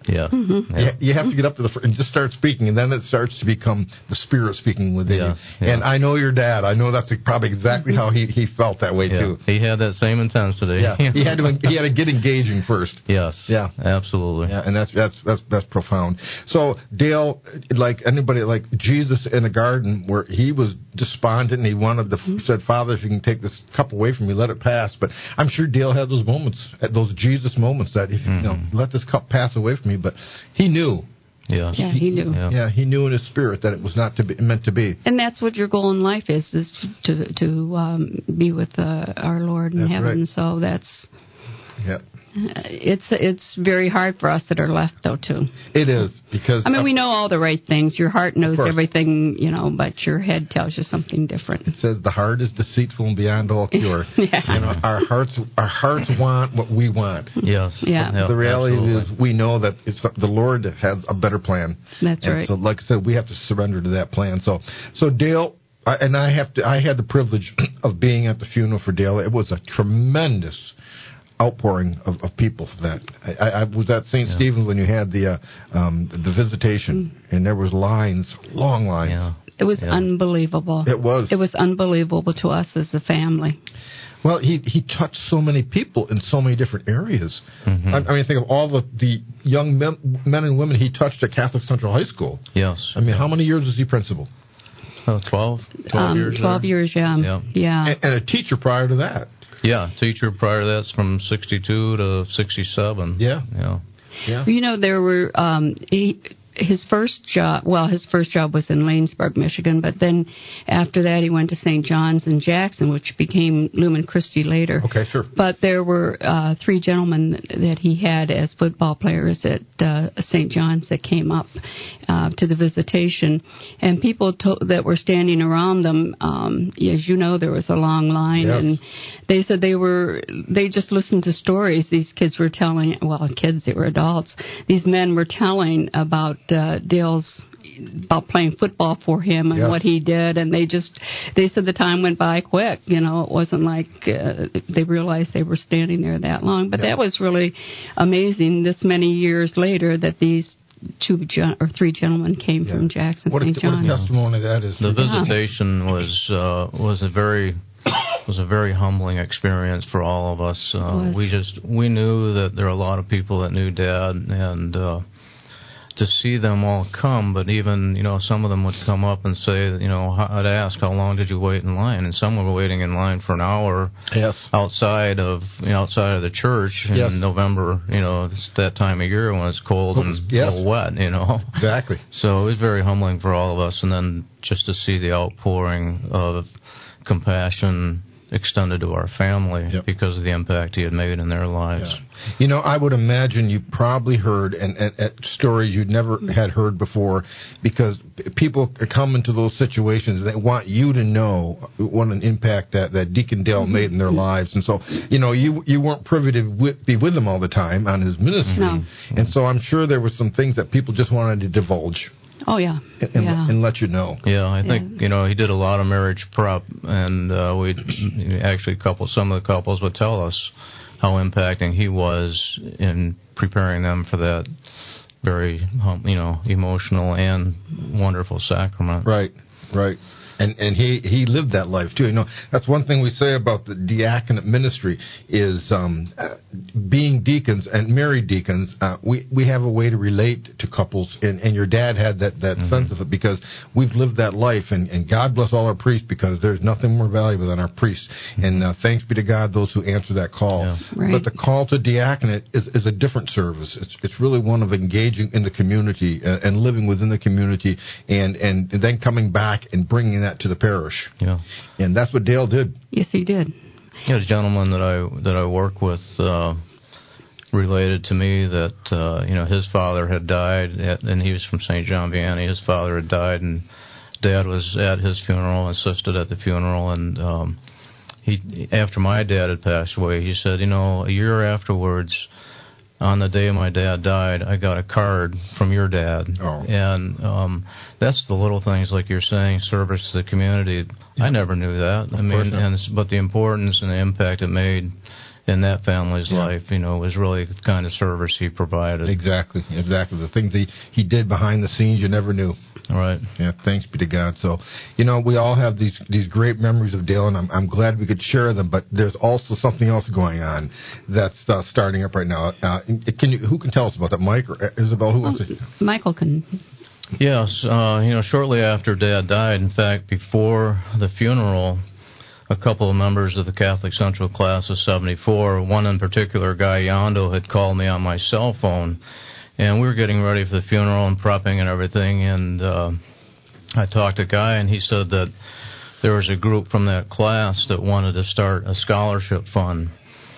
Speaker 3: Yeah.
Speaker 2: Mm-hmm.
Speaker 3: yeah.
Speaker 1: You, you have to get up to the fr- and just start speaking, and then it starts to become the Spirit speaking within
Speaker 3: Yes,
Speaker 1: you.
Speaker 3: yeah.
Speaker 1: And I know your dad. I know that's probably exactly how he, he felt that way
Speaker 3: Yeah.
Speaker 1: too.
Speaker 3: He had that same intensity.
Speaker 1: Yeah, he had to he had to get engaging first.
Speaker 3: Yes.
Speaker 1: Yeah.
Speaker 3: Absolutely.
Speaker 1: Yeah, and that's that's that's that's profound. So Dale, like anybody, like Jesus in the garden, where he was despondent and he wanted to
Speaker 2: Mm-hmm.
Speaker 1: said, "Father, if you can take this cup away from me, let it pass." But I'm sure Dale had those moments, those Jesus moments, that if
Speaker 3: Mm-hmm.
Speaker 1: you know, let this cup pass away from me. But he knew.
Speaker 3: Yes.
Speaker 2: Yeah, he knew.
Speaker 3: Yeah.
Speaker 1: Yeah, he knew in his spirit that it was not to be meant to be.
Speaker 2: And that's what your goal in life is, is to to um, be with uh, our Lord in
Speaker 1: That's
Speaker 2: heaven.
Speaker 1: right.
Speaker 2: So that's
Speaker 1: Yeah,
Speaker 2: it's it's very hard for us that are left, though, too.
Speaker 1: it is because
Speaker 2: I mean, we know all the right things. Your heart knows
Speaker 1: course.
Speaker 2: everything, you know, but your head tells you something different.
Speaker 1: It says the heart is deceitful and beyond all cure.
Speaker 2: Yeah.
Speaker 1: You know, our hearts our hearts want what we want.
Speaker 3: Yes.
Speaker 2: Yeah.
Speaker 1: The reality
Speaker 3: absolutely.
Speaker 1: is we know that it's the Lord has a better plan.
Speaker 2: That's
Speaker 1: and
Speaker 2: right.
Speaker 1: So, like I said, we have to surrender to that plan. So, so Dale, I, and I have to. I had the privilege of being at the funeral for Dale. It was a tremendous outpouring of, of people for that. I, I was at Saint
Speaker 3: Yeah.
Speaker 1: Stephen's when you had the uh, um, the visitation,
Speaker 2: Mm.
Speaker 1: and there was lines, long lines.
Speaker 3: Yeah.
Speaker 2: It was
Speaker 3: Yeah.
Speaker 2: unbelievable.
Speaker 1: It was.
Speaker 2: It was unbelievable to us as a family.
Speaker 1: Well, he he touched so many people in so many different areas.
Speaker 3: Mhm.
Speaker 1: I, I mean, think of all the, the young men, men and women he touched at Catholic Central High School.
Speaker 3: Yes.
Speaker 1: I mean, how many years was he principal?
Speaker 3: Oh, twelve, twelve
Speaker 2: Um,
Speaker 3: years.
Speaker 2: Twelve
Speaker 3: there?
Speaker 2: years, yeah.
Speaker 3: Yeah.
Speaker 2: Yeah.
Speaker 1: And, and a teacher prior to that.
Speaker 3: Yeah, teacher prior to that's from sixty-two to sixty-seven.
Speaker 1: Yeah.
Speaker 3: Yeah.
Speaker 1: Yeah.
Speaker 2: You know, there were um, he, his first job. Well, his first job was in Lanesburg, Michigan, but then after that, he went to Saint John's in Jackson, which became Lumen Christi later.
Speaker 1: Okay, sure.
Speaker 2: But there were uh, three gentlemen that he had as football players at uh, Saint John's that came up uh, to the visitation, and people to- that were standing around them. Um, as you know, there was a long line,
Speaker 1: Yes.
Speaker 2: and they said they were they just listened to stories these kids were telling. Well, kids, they were adults. These men were telling about uh, Dale's. About playing football for him and
Speaker 1: Yes.
Speaker 2: what he did, and they just they said the time went by quick. You know, it wasn't like uh, they realized they were standing there that long. But
Speaker 1: Yeah.
Speaker 2: that was really amazing. This many years later, that these two gen- or three gentlemen came
Speaker 1: Yeah.
Speaker 2: from Jackson,
Speaker 1: What a,
Speaker 2: Saint
Speaker 1: what a
Speaker 2: John.
Speaker 1: testimony that is.
Speaker 3: The
Speaker 1: for-
Speaker 3: visitation was uh, was a very was a very humbling experience for all of us. Uh,
Speaker 2: was.
Speaker 3: we just we knew that there were a lot of people that knew Dad, and uh, to see them all come, but even, you know, some of them would come up and say, you know, I'd ask, how long did you wait in line? And some were waiting in line for an hour
Speaker 1: Yes.
Speaker 3: outside of, you know, outside of the church in
Speaker 1: Yes.
Speaker 3: November, you know, it's that time of year when it's cold
Speaker 1: Well,
Speaker 3: and
Speaker 1: yes.
Speaker 3: a little wet, you know.
Speaker 1: Exactly.
Speaker 3: So it was very humbling for all of us, and then just to see the outpouring of compassion extended to our family
Speaker 1: Yep.
Speaker 3: because of the impact he had made in their lives.
Speaker 1: Yeah. You know, I would imagine you probably heard and, and, and stories you'd never had heard before, because p- people come into those situations. They want you to know what an impact that, that Deacon Dale made in their lives. And so, you know, you you weren't privy to w- be with him all the time on his ministry.
Speaker 2: No.
Speaker 1: And so I'm sure there were some things that people just wanted to divulge
Speaker 2: Oh yeah,
Speaker 1: and, and,
Speaker 2: yeah.
Speaker 1: and let you know.
Speaker 3: Yeah, I think,
Speaker 2: Yeah.
Speaker 3: you know, he did a lot of marriage prep, and uh, we actually couple some of the couples would tell us how impacting he was in preparing them for that very, um, you know, emotional and wonderful sacrament.
Speaker 1: Right, right. And and he, he lived that life too. You know, that's one thing we say about the diaconate ministry is um, uh, being deacons and married deacons. Uh, we we have a way to relate to couples, and, and your dad had that, that
Speaker 3: Mm-hmm.
Speaker 1: sense of it because we've lived that life. And, and God bless all our priests, because there's nothing more valuable than our priests. And uh, thanks be to God those who answer that call.
Speaker 3: Yeah.
Speaker 2: Right.
Speaker 1: But the call to diaconate is, is a different service. It's it's really one of engaging in the community uh, and living within the community, and, and then coming back and bringing that to the parish.
Speaker 3: Yeah.
Speaker 1: And that's what Dale did.
Speaker 2: Yes, he did.
Speaker 3: Yeah, the gentleman that I that I work with uh, related to me that uh, you know his father had died, at, and he was from Saint John Vianney. His father had died, and Dad was at his funeral, assisted at the funeral, and um, he after my dad had passed away, he said, you know, a year afterwards, on the day my dad died, I got a card from your dad.
Speaker 1: Oh.
Speaker 3: And um, that's the little things, like you're saying, service to the community. I never knew that. I
Speaker 1: course
Speaker 3: mean,
Speaker 1: not.
Speaker 3: and but the importance and the impact it made in that family's
Speaker 1: yeah.
Speaker 3: life, you know, was really the kind of service he provided.
Speaker 1: Exactly, exactly. The things he, he did behind the scenes you never knew.
Speaker 3: Right.
Speaker 1: Yeah, thanks be to God. So, you know, we all have these these great memories of Dale, and I'm, I'm glad we could share them, but there's also something else going on that's uh, starting up right now. Uh, can you, who can tell us about that, Mike or Isabel? Who wants to?
Speaker 2: Michael can.
Speaker 3: Yes, uh, you know, shortly after Dad died, in fact, before the funeral, a couple of members of the Catholic Central Class of seventy-four, one in particular, Guy Yondo, had called me on my cell phone, and we were getting ready for the funeral and prepping and everything, and uh, I talked to Guy, and he said that there was a group from that class that wanted to start a scholarship fund.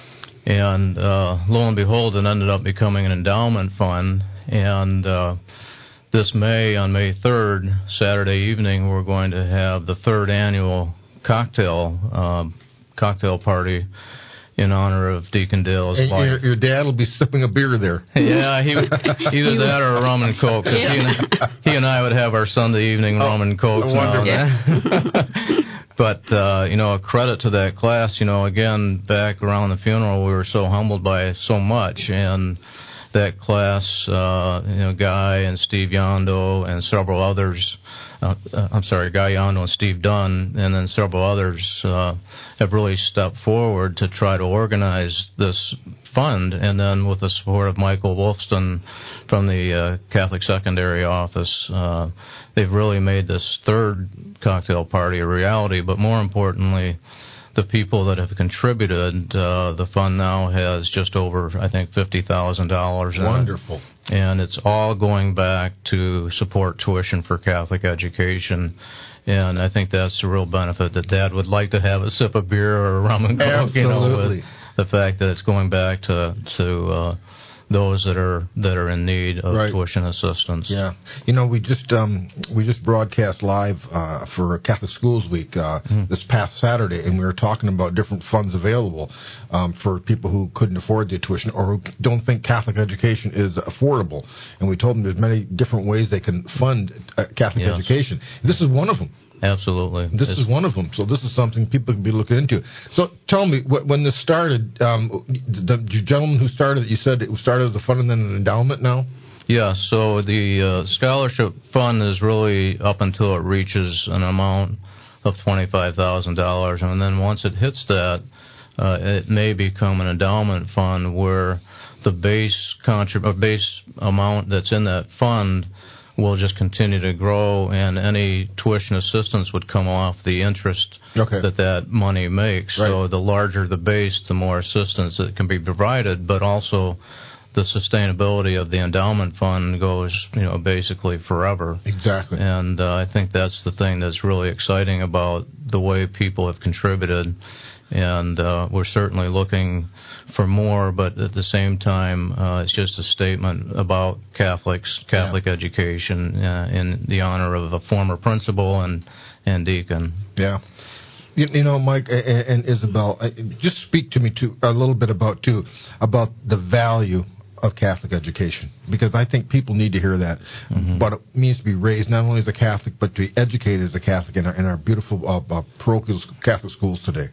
Speaker 3: And uh, lo and behold, it ended up becoming an endowment fund, and uh, this May, on May third, Saturday evening, we're going to have the third annual cocktail uh, cocktail party in honor of Deacon Dale's
Speaker 1: and
Speaker 3: life.
Speaker 1: Your, your dad will be sipping a beer there.
Speaker 3: Yeah, he, either that or a rum and coke. 'Cause
Speaker 2: Yeah.
Speaker 3: he, and, he and I would have our Sunday evening
Speaker 1: oh,
Speaker 3: rum and coke.
Speaker 1: Wonderful.
Speaker 3: But, uh, you know, a credit to that class, you know, again, back around the funeral, we were so humbled by so much, and that class, uh, you know, Guy and Steve Yondo and several others, uh, uh, I'm sorry, Guy Yondo and Steve Dunn, and then several others uh, have really stepped forward to try to organize this fund, and then with the support of Michael Wolfston from the uh, Catholic Secondary Office, uh, they've really made this third cocktail party a reality, but more importantly, the people that have contributed, uh, the fund now has just over, I think, fifty thousand dollars in
Speaker 1: Wonderful.
Speaker 3: it. And it's all going back to support tuition for Catholic education. And I think that's the real benefit, that Dad would like to have a sip of beer or a rum and coke, you know, with the fact that it's going back to to uh, those that are that are in need of
Speaker 1: right.
Speaker 3: tuition assistance.
Speaker 1: Yeah, you know, we just um, we just broadcast live uh, for Catholic Schools Week uh, mm. this past Saturday, and we were talking about different funds available um, for people who couldn't afford the tuition or who don't think Catholic education is affordable. And we told them there's many different ways they can fund uh, Catholic
Speaker 3: yes.
Speaker 1: education. This is one of them.
Speaker 3: Absolutely.
Speaker 1: This
Speaker 3: it's,
Speaker 1: is one of them. So this is something people can be looking into. So tell me, when this started, um, the gentleman who started it, you said it started as a fund and then an endowment now?
Speaker 3: Yeah, so the uh, scholarship fund is really up until it reaches an amount of twenty-five thousand dollars. And then once it hits that, uh, it may become an endowment fund where the base, contrib- or base amount that's in that fund will just continue to grow, and any tuition assistance would come off the interest
Speaker 1: okay.
Speaker 3: that that money makes.
Speaker 1: Right.
Speaker 3: So the larger the base, the more assistance that can be provided, but also the sustainability of the endowment fund goes, you know, basically forever.
Speaker 1: Exactly.
Speaker 3: And uh, I think that's the thing that's really exciting about the way people have contributed. And uh, we're certainly looking for more, but at the same time, uh, it's just a statement about Catholics, Catholic yeah. education, uh, in the honor of a former principal and, and deacon.
Speaker 1: Yeah. You, you know, Mike and, and Isabel, just speak to me too, a little bit about, too, about the value of Catholic education, because I think people need to hear that. Mm-hmm. But it means to be raised not only as a Catholic, but to be educated as a Catholic in our, in our beautiful uh, uh, parochial Catholic schools today.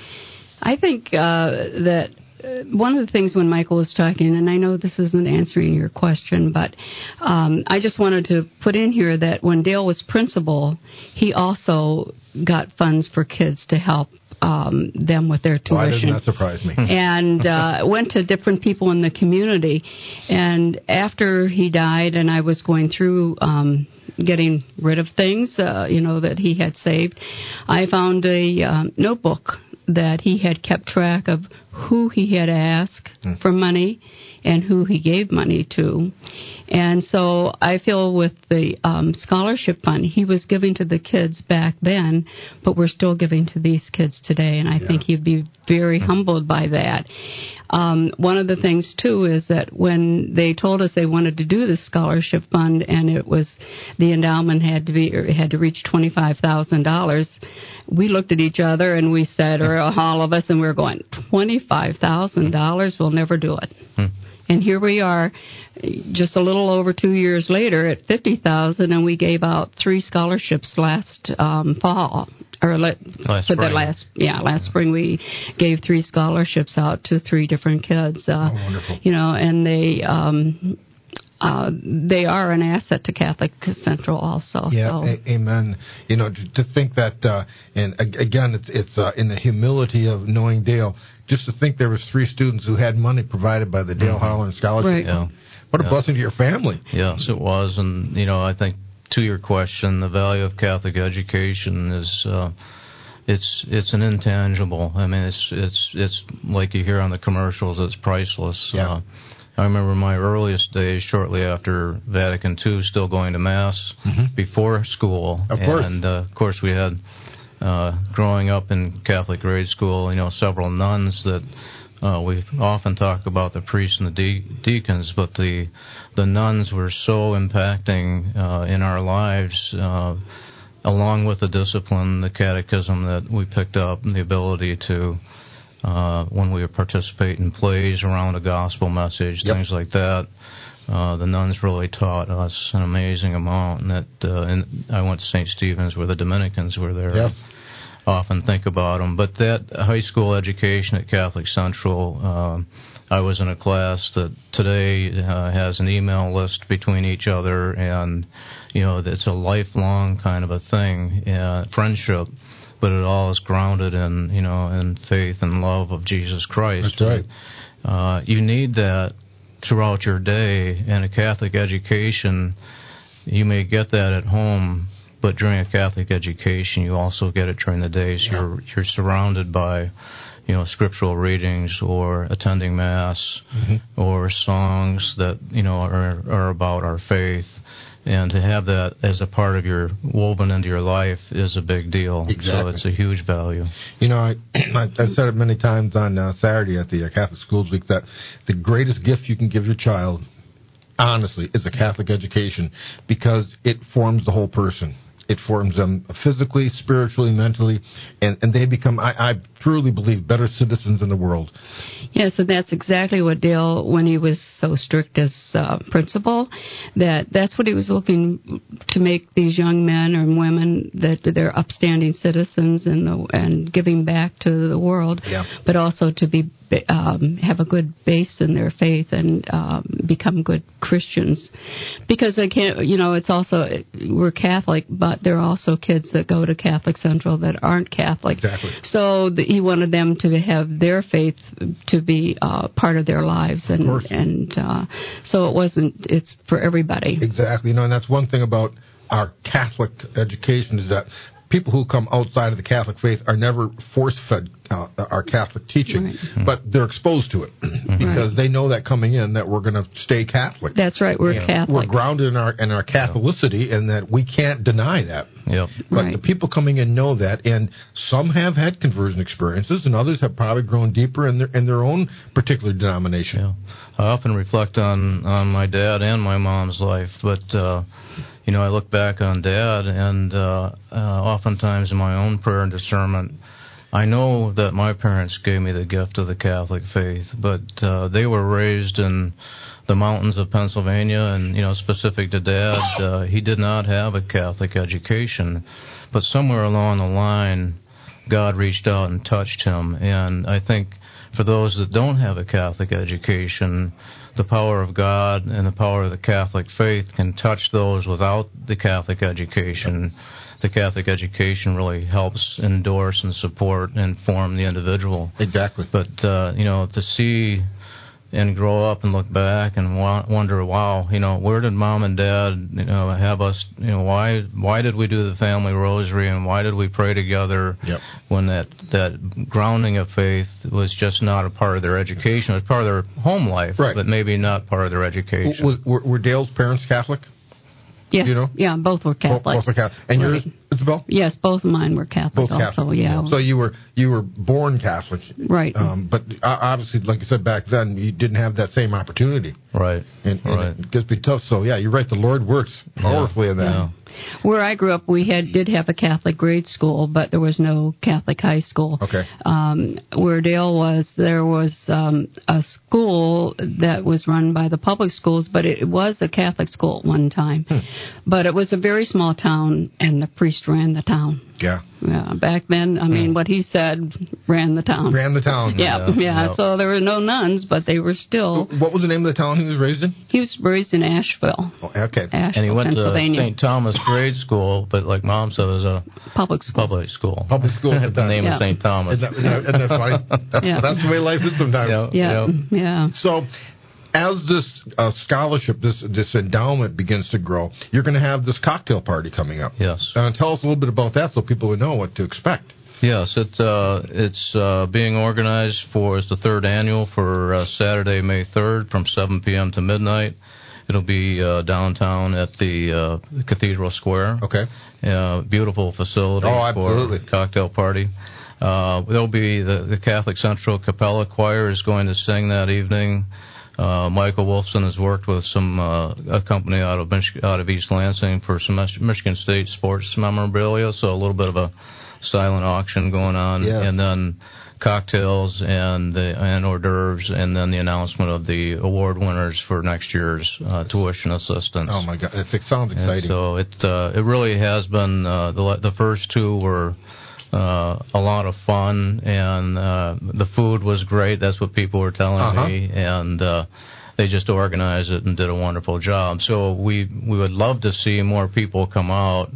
Speaker 2: I think uh, that uh, one of the things when Michael was talking, and I know this isn't answering your question, but um, I just wanted to put in here that when Dale was principal, he also got funds for kids to help um, them with their tuition.
Speaker 1: Why doesn't that surprise me?
Speaker 2: And uh, went to different people in the community. And after he died and I was going through um, getting rid of things, uh, you know, that he had saved, I found a um, notebook that he had kept track of who he had asked mm. for money and who he gave money to. And so I feel with the um, scholarship fund, he was giving to the kids back then, but we're still giving to these kids today, and I yeah. think he'd be very humbled by that. Um, one of the things, too, is that when they told us they wanted to do this scholarship fund and it was the endowment had to be or had to reach twenty-five thousand dollars, we looked at each other and we said, or all of us, and we were going, twenty-five thousand dollars, we'll never do it. Hmm. And here we are, just a little over two years later at fifty thousand dollars, and we gave out three scholarships last um, fall. or let,
Speaker 3: last
Speaker 2: for
Speaker 3: spring.
Speaker 2: the last yeah last spring we gave three scholarships out to three different kids. Uh,
Speaker 1: oh, wonderful.
Speaker 2: You know, and they um, uh, they are an asset to Catholic Central also.
Speaker 1: Yeah,
Speaker 2: so.
Speaker 1: a- amen. You know, to, to think that, uh, and again, it's it's uh, in the humility of knowing Dale. Just to think there was three students who had money provided by the Dale mm-hmm. Holland Scholarship.
Speaker 2: Right.
Speaker 3: Yeah.
Speaker 1: What a
Speaker 3: yeah.
Speaker 1: blessing to your family.
Speaker 3: Yes, it was, and you know, I think to your question, the value of Catholic education is. Uh, It's it's an intangible. I mean, it's it's it's like you hear on the commercials. It's priceless.
Speaker 1: Yeah.
Speaker 3: Uh, I remember my earliest days, shortly after Vatican Two, still going to Mass
Speaker 1: mm-hmm.
Speaker 3: before school.
Speaker 1: Of course.
Speaker 3: And uh, of course, we had uh, growing up in Catholic grade school. You know, several nuns that. Uh, we often talk about the priests and the de- deacons, but the the nuns were so impacting uh, in our lives. Uh, along with the discipline, the catechism that we picked up, and the ability to, uh, when we would participate in plays around a gospel message,
Speaker 1: yep.
Speaker 3: things like that, uh, the nuns really taught us an amazing amount. And that, uh, and I went to Saint Stephen's where the Dominicans were there.
Speaker 1: Yes.
Speaker 3: I often think about them. But that high school education at Catholic Central, um, I was in a class that today uh, has an email list between each other, and you know it's a lifelong kind of a thing, uh, friendship, but it all is grounded in you know in faith and love of Jesus Christ.
Speaker 1: That's right.
Speaker 3: Uh, you need that throughout your day, and a Catholic education. You may get that at home, but during a Catholic education, you also get it during the day. So yeah. you're you're surrounded by. You know, scriptural readings or attending Mass mm-hmm. or songs that, you know, are, are about our faith. And to have that as a part of your, woven into your life is a big deal.
Speaker 1: Exactly.
Speaker 3: So it's a huge value.
Speaker 1: You know, I, I, I said it many times on uh, Saturday at the uh, Catholic Schools Week that the greatest gift you can give your child, honestly, is a Catholic education because it forms the whole person. It forms them physically, spiritually, mentally, and, and they become, I, I truly believe, better citizens in the world.
Speaker 2: Yes, and that's exactly what Dale, when he was so strict as uh, principal, that that's what he was looking to make these young men and women, that they're upstanding citizens and the, and giving back to the world,
Speaker 1: yeah.
Speaker 2: but also to be um, have a good base in their faith and um, become good Christians. Because they can't, you know, it's also, we're Catholic, but there are also kids that go to Catholic Central that aren't Catholic.
Speaker 1: Exactly.
Speaker 2: So the, he wanted them to have their faith to be uh, part of their lives, and and uh, so it wasn't. It's for everybody.
Speaker 1: Exactly. You know, and that's one thing about our Catholic education is that people who come outside of the Catholic faith are never force-fed uh, our Catholic teaching, right. mm-hmm. but they're exposed to it because right. they know that coming in that we're going to stay Catholic.
Speaker 2: That's right, we're
Speaker 1: yeah.
Speaker 2: Catholic.
Speaker 1: We're grounded in our in our Catholicity, and that we can't deny that.
Speaker 3: Yep.
Speaker 1: But
Speaker 2: right.
Speaker 1: the people coming in know that, and some have had conversion experiences, and others have probably grown deeper in their in their own particular denomination.
Speaker 3: Yeah. I often reflect on, on my dad and my mom's life, but uh, you know, I look back on Dad, and uh, uh, oftentimes in my own prayer and discernment, I know that my parents gave me the gift of the Catholic faith, but uh, they were raised in the mountains of Pennsylvania, and, you know, specific to Dad, uh, he did not have a Catholic education, but somewhere along the line, God reached out and touched him, and I think for those that don't have a Catholic education, the power of God and the power of the Catholic faith can touch those without the Catholic education. The Catholic education really helps endorse and support and form the individual.
Speaker 1: Exactly.
Speaker 3: But, uh, you know, to see and grow up and look back and wa- wonder, wow, you know, where did Mom and Dad, you know, have us, you know, why why did we do the family rosary and why did we pray together
Speaker 1: yep.
Speaker 3: when that, that grounding of faith was just not a part of their education. It was part of their home life,
Speaker 1: right.
Speaker 3: but maybe not part of their education.
Speaker 1: Was, were, were Dale's parents Catholic?
Speaker 2: Yeah,
Speaker 1: you know?
Speaker 2: yeah, both were Catholic.
Speaker 1: Both, both were Catholic. And
Speaker 2: right.
Speaker 1: yours, Isabel?
Speaker 2: Yes, both of mine were Catholic.
Speaker 1: Both Catholic.
Speaker 2: Also, yeah.
Speaker 1: So you were you were born Catholic,
Speaker 2: right?
Speaker 1: Um, but obviously, like you said back then, you didn't have that same opportunity,
Speaker 3: right?
Speaker 1: And, and
Speaker 3: right.
Speaker 1: it gets to be tough. So yeah, you're right. The Lord works powerfully
Speaker 3: yeah.
Speaker 1: in that.
Speaker 3: Yeah.
Speaker 2: Where I grew up, we had did have a Catholic grade school, but there was no Catholic high school.
Speaker 1: Okay.
Speaker 2: Um, where Dale was, there was um, a school that was run by the public schools, but it was a Catholic school at one time. Hmm. But it was a very small town, and the priest ran the town.
Speaker 1: Yeah.
Speaker 2: Yeah. Back then, I mean, mm. what he said ran the town.
Speaker 1: Ran the town.
Speaker 2: Yeah, yeah. yeah. So there were no nuns, but they were still.
Speaker 1: What was the name of the town he was raised in?
Speaker 2: He was raised in Asheville.
Speaker 1: Oh, okay.
Speaker 2: Asheville,
Speaker 3: and he went to
Speaker 2: Pennsylvania.
Speaker 3: Saint Thomas grade school, but like Mom said, it was a
Speaker 2: public school.
Speaker 3: Public school.
Speaker 1: Public school.
Speaker 3: The name
Speaker 2: yeah.
Speaker 3: of Saint Thomas.
Speaker 1: Isn't that, isn't that funny?
Speaker 2: yeah.
Speaker 1: That's the way life is sometimes.
Speaker 2: Yeah. Yeah. yeah.
Speaker 1: So, as this uh, scholarship, this this endowment begins to grow, you're going to have this cocktail party coming up.
Speaker 3: Yes.
Speaker 1: Uh, tell us a little bit about that so people would know what to expect.
Speaker 3: Yes, it, uh, it's uh, being organized for, it's the third annual for uh, Saturday, May third from seven p.m. to midnight. It'll be uh, downtown at the uh, Cathedral Square.
Speaker 1: Okay.
Speaker 3: Uh, beautiful facility
Speaker 1: oh, absolutely.
Speaker 3: for a cocktail party. Uh, there'll be the, the Catholic Central Capella Choir is going to sing that evening. Uh, Michael Wolfson has worked with some uh, a company out of Mich- out of East Lansing for some Michigan State sports memorabilia, so a little bit of a silent auction going on,
Speaker 1: yes.
Speaker 3: and then cocktails and the and hors d'oeuvres, and then the announcement of the award winners for next year's uh, tuition assistance.
Speaker 1: Oh my God, it's, it sounds exciting.
Speaker 3: And so it uh, it really has been. Uh, the the first two were uh, a lot of fun, and uh, the food was great. That's what people were telling
Speaker 1: uh-huh.
Speaker 3: me, and uh, they just organized it and did a wonderful job. So we we would love to see more people come out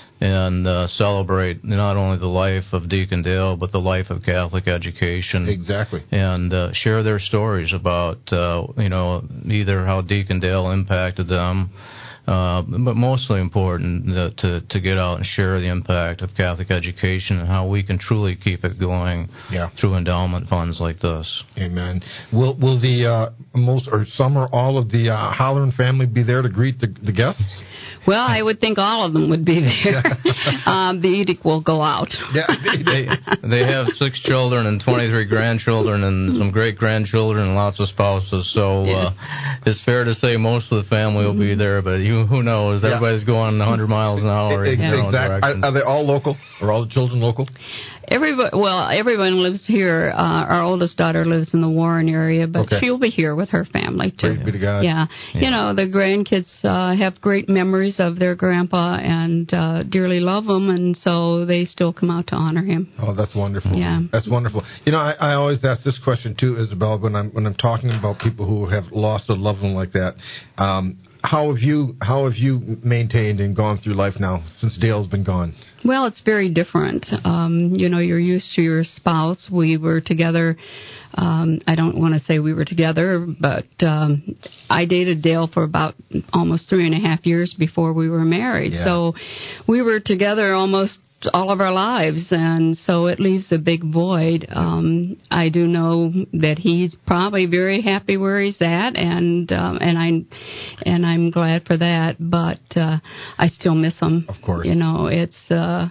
Speaker 3: and uh, celebrate not only the life of Deacon Dale, but the life of Catholic education.
Speaker 1: Exactly.
Speaker 3: And uh, share their stories about, uh, you know, either how Deacon Dale impacted them, uh, but mostly important uh, to, to get out and share the impact of Catholic education and how we can truly keep it going
Speaker 1: yeah.
Speaker 3: through endowment funds like this.
Speaker 1: Amen. Will will the uh, most or some or all of the uh, Holleran family be there to greet the, the guests?
Speaker 2: Well, I would think all of them would be there. um, the edict will go out.
Speaker 1: Yeah,
Speaker 3: they, they have six children and twenty-three grandchildren and some great-grandchildren and lots of spouses. So
Speaker 2: yeah.
Speaker 3: uh, it's fair to say most of the family will be there, but you, who knows? Everybody's yeah. going one hundred miles an hour in their own direction.
Speaker 1: Are, are they all local? Are all the children local?
Speaker 2: Everybody, well, everyone lives here. Uh, our oldest daughter lives in the Warren area, but
Speaker 1: okay.
Speaker 2: she'll be here with her family, too.
Speaker 1: Praise be to God.
Speaker 2: Yeah. yeah. You know, the grandkids uh, have great memories of their grandpa and uh, dearly love him, and so they still come out to honor him.
Speaker 1: Oh, that's wonderful.
Speaker 2: Yeah.
Speaker 1: That's wonderful. You know, I, I always ask this question, too, Isabel, when I'm, when I'm talking about people who have lost a loved one like that. Um, How have you how have you maintained and gone through life now since Dale's been gone?
Speaker 2: Well, it's very different. Um, you know, you're used to your spouse. We were together. Um, I don't want to say we were together, but um, I dated Dale for about almost three and a half years before we were married.
Speaker 1: Yeah.
Speaker 2: So we were together almost all of our lives, and so it leaves a big void. Um, I do know that he's probably very happy where he's at, and um, and I and I'm glad for that. But uh, I still miss him.
Speaker 1: Of course,
Speaker 2: you know it's uh,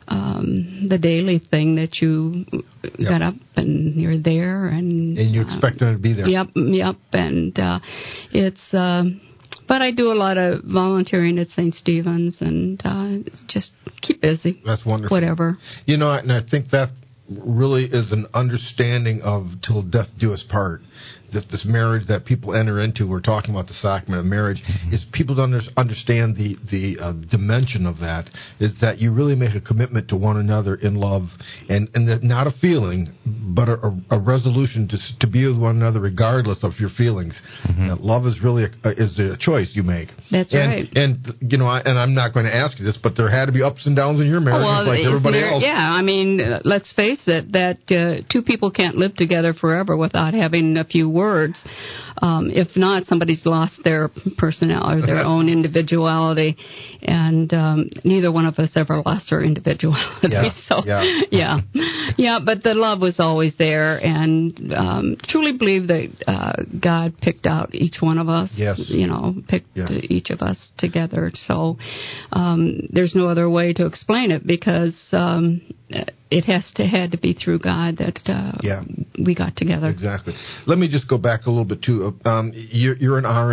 Speaker 2: um, the daily thing that you
Speaker 1: yep.
Speaker 2: got up and you're there, and
Speaker 1: and you expect uh, him to be there.
Speaker 2: Yep, yep, and uh, it's. Uh, But I do a lot of volunteering at Saint Stephen's and uh, just keep busy.
Speaker 1: That's wonderful.
Speaker 2: Whatever.
Speaker 1: You know, and I think that really is an understanding of till death do us part. That this marriage that people enter into, we're talking about the sacrament of marriage, mm-hmm. is people don't understand the the uh, dimension of that. Is that you really make a commitment to one another in love, and and that not a feeling, but a, a resolution to to be with one another regardless of your feelings. Mm-hmm. That love is really a, is a choice you make.
Speaker 2: That's
Speaker 1: and,
Speaker 2: right.
Speaker 1: And you know, I, and I'm not going to ask you this, but there had to be ups and downs in your marriage,
Speaker 2: well,
Speaker 1: like everybody else.
Speaker 2: Yeah, I mean, uh, let's face it, that uh, two people can't live together forever without having a few words. Um, if not, somebody's lost their personality or their own individuality, and um, neither one of us ever lost our individuality.
Speaker 1: Yeah,
Speaker 2: so,
Speaker 1: yeah.
Speaker 2: yeah, yeah. But the love was always there, and um, truly believe that uh, God picked out each one of us.
Speaker 1: Yes.
Speaker 2: You know, picked
Speaker 1: yeah.
Speaker 2: each of us together. So um, there's no other way to explain it because. Um, It has to had to be through God that uh,
Speaker 1: yeah.
Speaker 2: we got together.
Speaker 1: Exactly. Let me just go back a little bit too. Um, you're, you're an R N.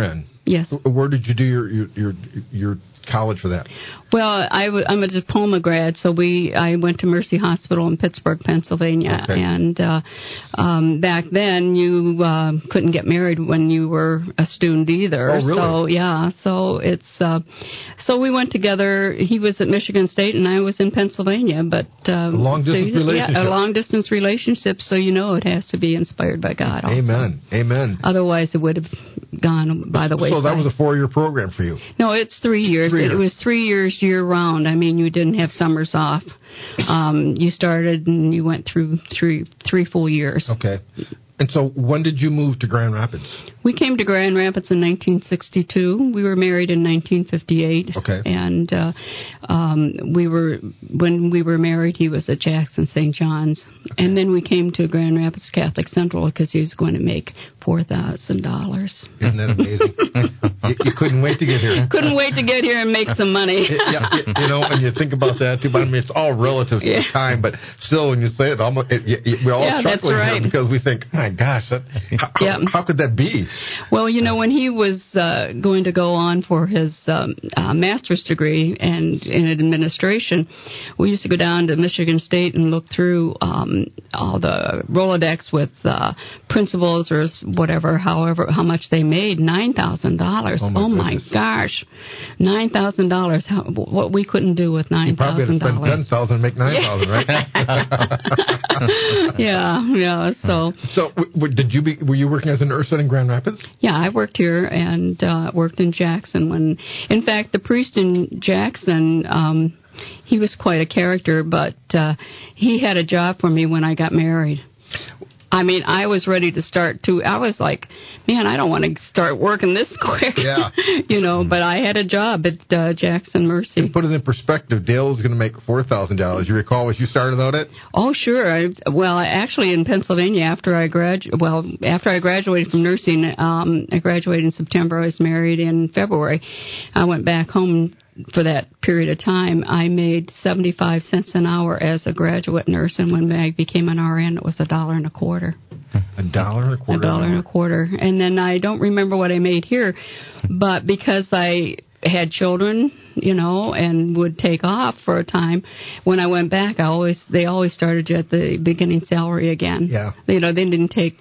Speaker 2: Yes.
Speaker 1: Where did you do your your your, your college for that?
Speaker 2: Well, I w- I'm a diploma grad, so we I went to Mercy Hospital in Pittsburgh, Pennsylvania,
Speaker 1: okay.
Speaker 2: and uh, um, back then you uh, couldn't get married when you were a student either.
Speaker 1: Oh, really?
Speaker 2: So yeah, so it's uh, so we went together. He was at Michigan State, and I was in Pennsylvania, but um,
Speaker 1: a long distance
Speaker 2: so,
Speaker 1: relationship.
Speaker 2: Yeah, a long distance relationship. So you know it has to be inspired by God. Also.
Speaker 1: Amen. Amen.
Speaker 2: Otherwise, it would have gone by the way.
Speaker 1: So that was a four-year program for you.
Speaker 2: No, it's three years.
Speaker 1: Three
Speaker 2: it, it was three years year-round. I mean, you didn't have summers off. Um, you started and you went through three three full years.
Speaker 1: Okay. And so when did you move to Grand Rapids?
Speaker 2: We came to Grand Rapids in nineteen sixty-two. We were married in nineteen fifty-eight.
Speaker 1: Okay.
Speaker 2: And uh, um, we were when we were married, he was at Jackson Saint John's. Okay. And then we came to Grand Rapids Catholic Central because he was going to make four thousand dollars.
Speaker 1: Isn't that amazing? you, you couldn't wait to get here.
Speaker 2: Couldn't wait to get here and make some money.
Speaker 1: it, yeah, it, you know, when you think about that, too, but I mean, it's all relative to
Speaker 2: yeah.
Speaker 1: the time, but still, when you say it, almost, it, it, we're all
Speaker 2: yeah,
Speaker 1: chuckling
Speaker 2: right.
Speaker 1: here because we think, my gosh, that, how,
Speaker 2: yeah.
Speaker 1: how, how could that be?
Speaker 2: Well, you know, when he was uh, going to go on for his um, uh, master's degree and in administration, we used to go down to Michigan State and look through um, all the Rolodex with uh, principals or whatever, however, how much they made, nine thousand dollars.
Speaker 1: Oh, my,
Speaker 2: oh my gosh, nine thousand dollars. What we couldn't do with nine thousand dollars.
Speaker 1: You probably had to spend ten thousand dollars to make nine thousand dollars, right?
Speaker 2: yeah, yeah. So,
Speaker 1: so w- w- did you be, were you working as a nurse in Grand Rapids?
Speaker 2: Yeah, I worked here and uh, worked in Jackson. When, in fact, the priest in Jackson, um, he was quite a character, but uh, he had a job for me when I got married. I mean, I was ready to start to. I was like, man, I don't want to start working this quick.
Speaker 1: Yeah.
Speaker 2: you know, but I had a job at uh, Jackson Mercy.
Speaker 1: To put it in perspective, Dale was going to make four thousand dollars. You recall what you started out at?
Speaker 2: Oh, sure. I, well, I, actually, in Pennsylvania, after I gradu- well, after I graduated from nursing, um, I graduated in September. I was married in February. I went back home. For that period of time, I made seventy-five cents an hour as a graduate nurse, and when I became an R N, it was a dollar and a quarter.
Speaker 1: A dollar and a quarter.
Speaker 2: A dollar and a quarter. And then I don't remember what I made here, but because I had children, you know, and would take off for a time, when I went back, I always they always started you at the beginning salary again.
Speaker 1: Yeah.
Speaker 2: You know, they didn't take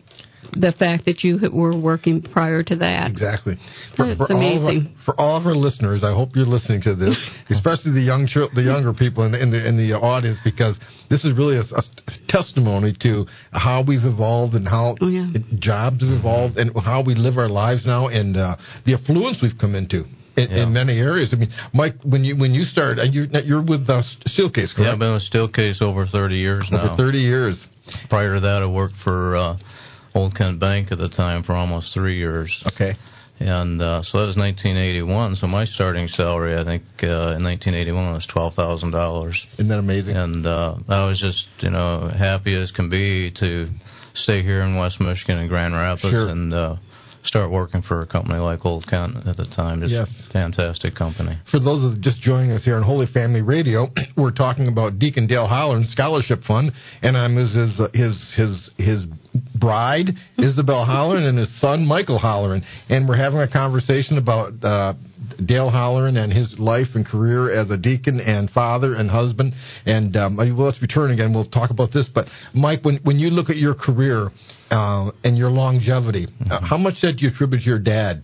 Speaker 2: the fact that you were working prior to that.
Speaker 1: Exactly. For,
Speaker 2: it's
Speaker 1: for
Speaker 2: amazing.
Speaker 1: All of our, for all of our listeners, I hope you're listening to this, especially the young, the younger people in the, in the in the audience, because this is really a, a testimony to how we've evolved and how
Speaker 2: oh, yeah.
Speaker 1: it, jobs have evolved and how we live our lives now and uh, the affluence we've come into. In, yeah. in many areas. I mean, Mike, when you when you started, you, you're with uh, Steelcase, correct?
Speaker 3: Yeah, I've been with Steelcase over thirty years now.
Speaker 1: Over thirty years.
Speaker 3: Prior to that, I worked for uh, Old Kent Bank at the time for almost three years.
Speaker 1: Okay.
Speaker 3: And uh, so that was nineteen eighty-one. So my starting salary, I think, uh, in nineteen eighty-one was twelve thousand dollars.
Speaker 1: Isn't that amazing?
Speaker 3: And uh, I was just, you know, happy as can be to stay here in West Michigan and Grand Rapids
Speaker 1: sure.
Speaker 3: and uh, start working for a company like Old Kent at the time. Just
Speaker 1: yes.
Speaker 3: fantastic company.
Speaker 1: For those of just joining us here on Holy Family Radio, we're talking about Deacon Dale Holleran Scholarship Fund, and I'm his his his his, his bride, Isabel Holleran, and his son, Michael Holleran, and we're having a conversation about uh, Dale Holleran and his life and career as a deacon and father and husband. And um, well, let's return again. We'll talk about this. But Mike, when when you look at your career uh, and your longevity, mm-hmm. uh, how much that do you attribute to your dad?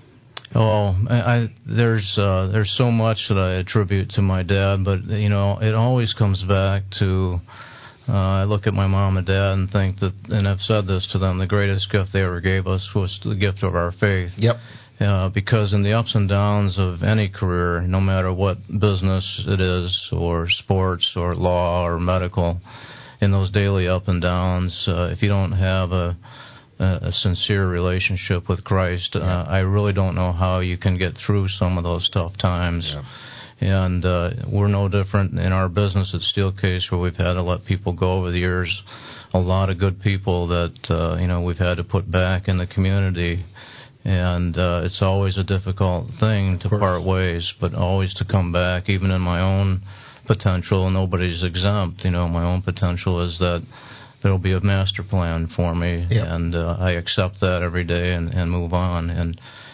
Speaker 3: Oh, I, I, there's uh, there's so much that I attribute to my dad, but you know, it always comes back to. Uh, I look at my mom and dad and think that, and I've said this to them, the greatest gift they ever gave us was the gift of our faith.
Speaker 1: Yep.
Speaker 3: Uh, because in the ups and downs of any career, no matter what business it is, or sports, or law, or medical, in those daily up and downs, uh, if you don't have a, a sincere relationship with Christ, yeah. uh, I really don't know how you can get through some of those tough times.
Speaker 1: Yeah.
Speaker 3: And uh, we're no different in our business at Steelcase, where we've had to let people go over the years. A lot of good people that uh, you know we've had to put back in the community, and uh, it's always a difficult thing to part ways, but always to come back. Even in my own potential, nobody's exempt. You know, my own potential is that there'll be a master plan for me,
Speaker 1: yep.
Speaker 3: and uh, I accept that every day and, and move on. And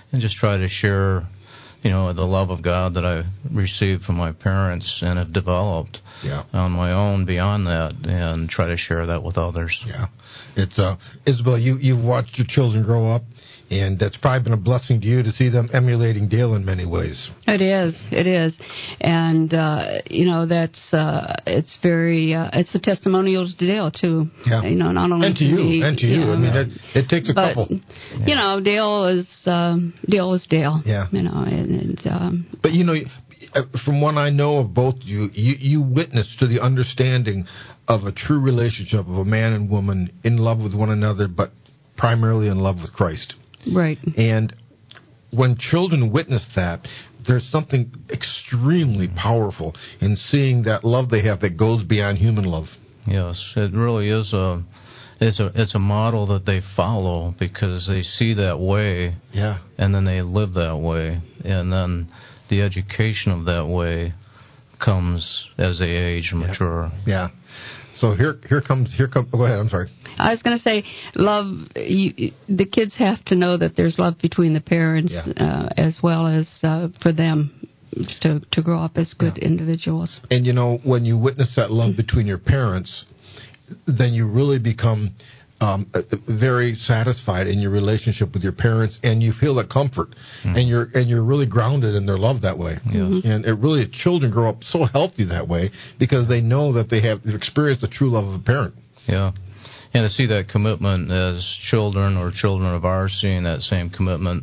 Speaker 3: and just try to share, you know, the love of God that I received from my parents and have developed
Speaker 1: yeah.
Speaker 3: on my own beyond that, and try to share that with others.
Speaker 1: Yeah, it's uh, Isabel, you you've watched your children grow up, and that's probably been a blessing to you to see them emulating Dale in many ways.
Speaker 2: It is, it is, and uh, you know that's uh, it's very uh, it's a testimonial to Dale too.
Speaker 1: Yeah.
Speaker 2: You know, not only
Speaker 1: and to,
Speaker 2: to
Speaker 1: you,
Speaker 2: me,
Speaker 1: and to you.
Speaker 2: yeah.
Speaker 1: I mean, it, it takes a
Speaker 2: but,
Speaker 1: couple.
Speaker 2: You know, Dale is um, Dale is Dale.
Speaker 1: Yeah.
Speaker 2: You know, and, and um,
Speaker 1: but you know, from what I know of both you, you, you witness to the understanding of a true relationship of a man and woman in love with one another, but primarily in love with Christ.
Speaker 2: Right.
Speaker 1: And when children witness that, there's something extremely powerful in seeing that love they have that goes beyond human love.
Speaker 3: Yes, it really is a it's a it's a model that they follow because they see that way,
Speaker 1: yeah,
Speaker 3: and then they live that way, and then the education of that way comes as they age and mature.
Speaker 1: Yeah. So here, here comes, here comes. Go ahead. I'm sorry.
Speaker 2: I was going to say, love. You, the kids have to know that there's love between the parents,
Speaker 1: yeah.
Speaker 2: uh, as well as uh, for them to to grow up as good yeah. individuals.
Speaker 1: And you know, when you witness that love between your parents, then you really become um, very satisfied in your relationship with your parents, and you feel that comfort, mm-hmm. and you're and you're really grounded in their love that way.
Speaker 3: Yeah. Mm-hmm.
Speaker 1: And it really, children grow up so healthy that way because they know that they have experienced the true love of a parent.
Speaker 3: Yeah, and to see that commitment as children or children of ours seeing that same commitment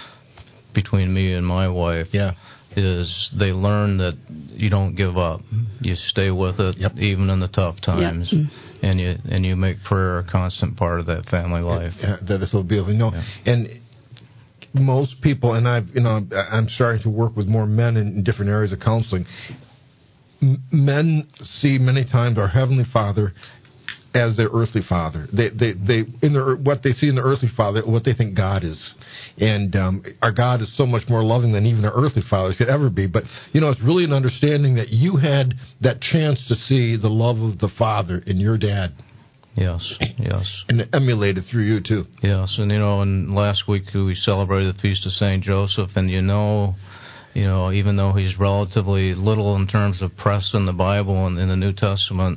Speaker 3: between me and my wife.
Speaker 1: Yeah.
Speaker 3: Is they learn that you don't give up. You stay with it,
Speaker 1: yep.
Speaker 3: even in the tough times,
Speaker 2: yep.
Speaker 3: and you and you make prayer a constant part of that family life.
Speaker 1: Yeah, that is so beautiful. You know, yeah. And most people, and I've, you know, I'm starting to work with more men in, in different areas of counseling. M- men see many times our Heavenly Father as their earthly father. They, they, they, in their, what they see in the earthly father, what they think God is. And um, our God is so much more loving than even our earthly fathers could ever be. But, you know, it's really an understanding that you had that chance to see the love of the Father in your dad.
Speaker 3: Yes, yes.
Speaker 1: And emulated through you, too.
Speaker 3: Yes, and, you know, and last week we celebrated the Feast of Saint Joseph, and, you know, you know, even though he's relatively little in terms of press in the Bible and in the New Testament,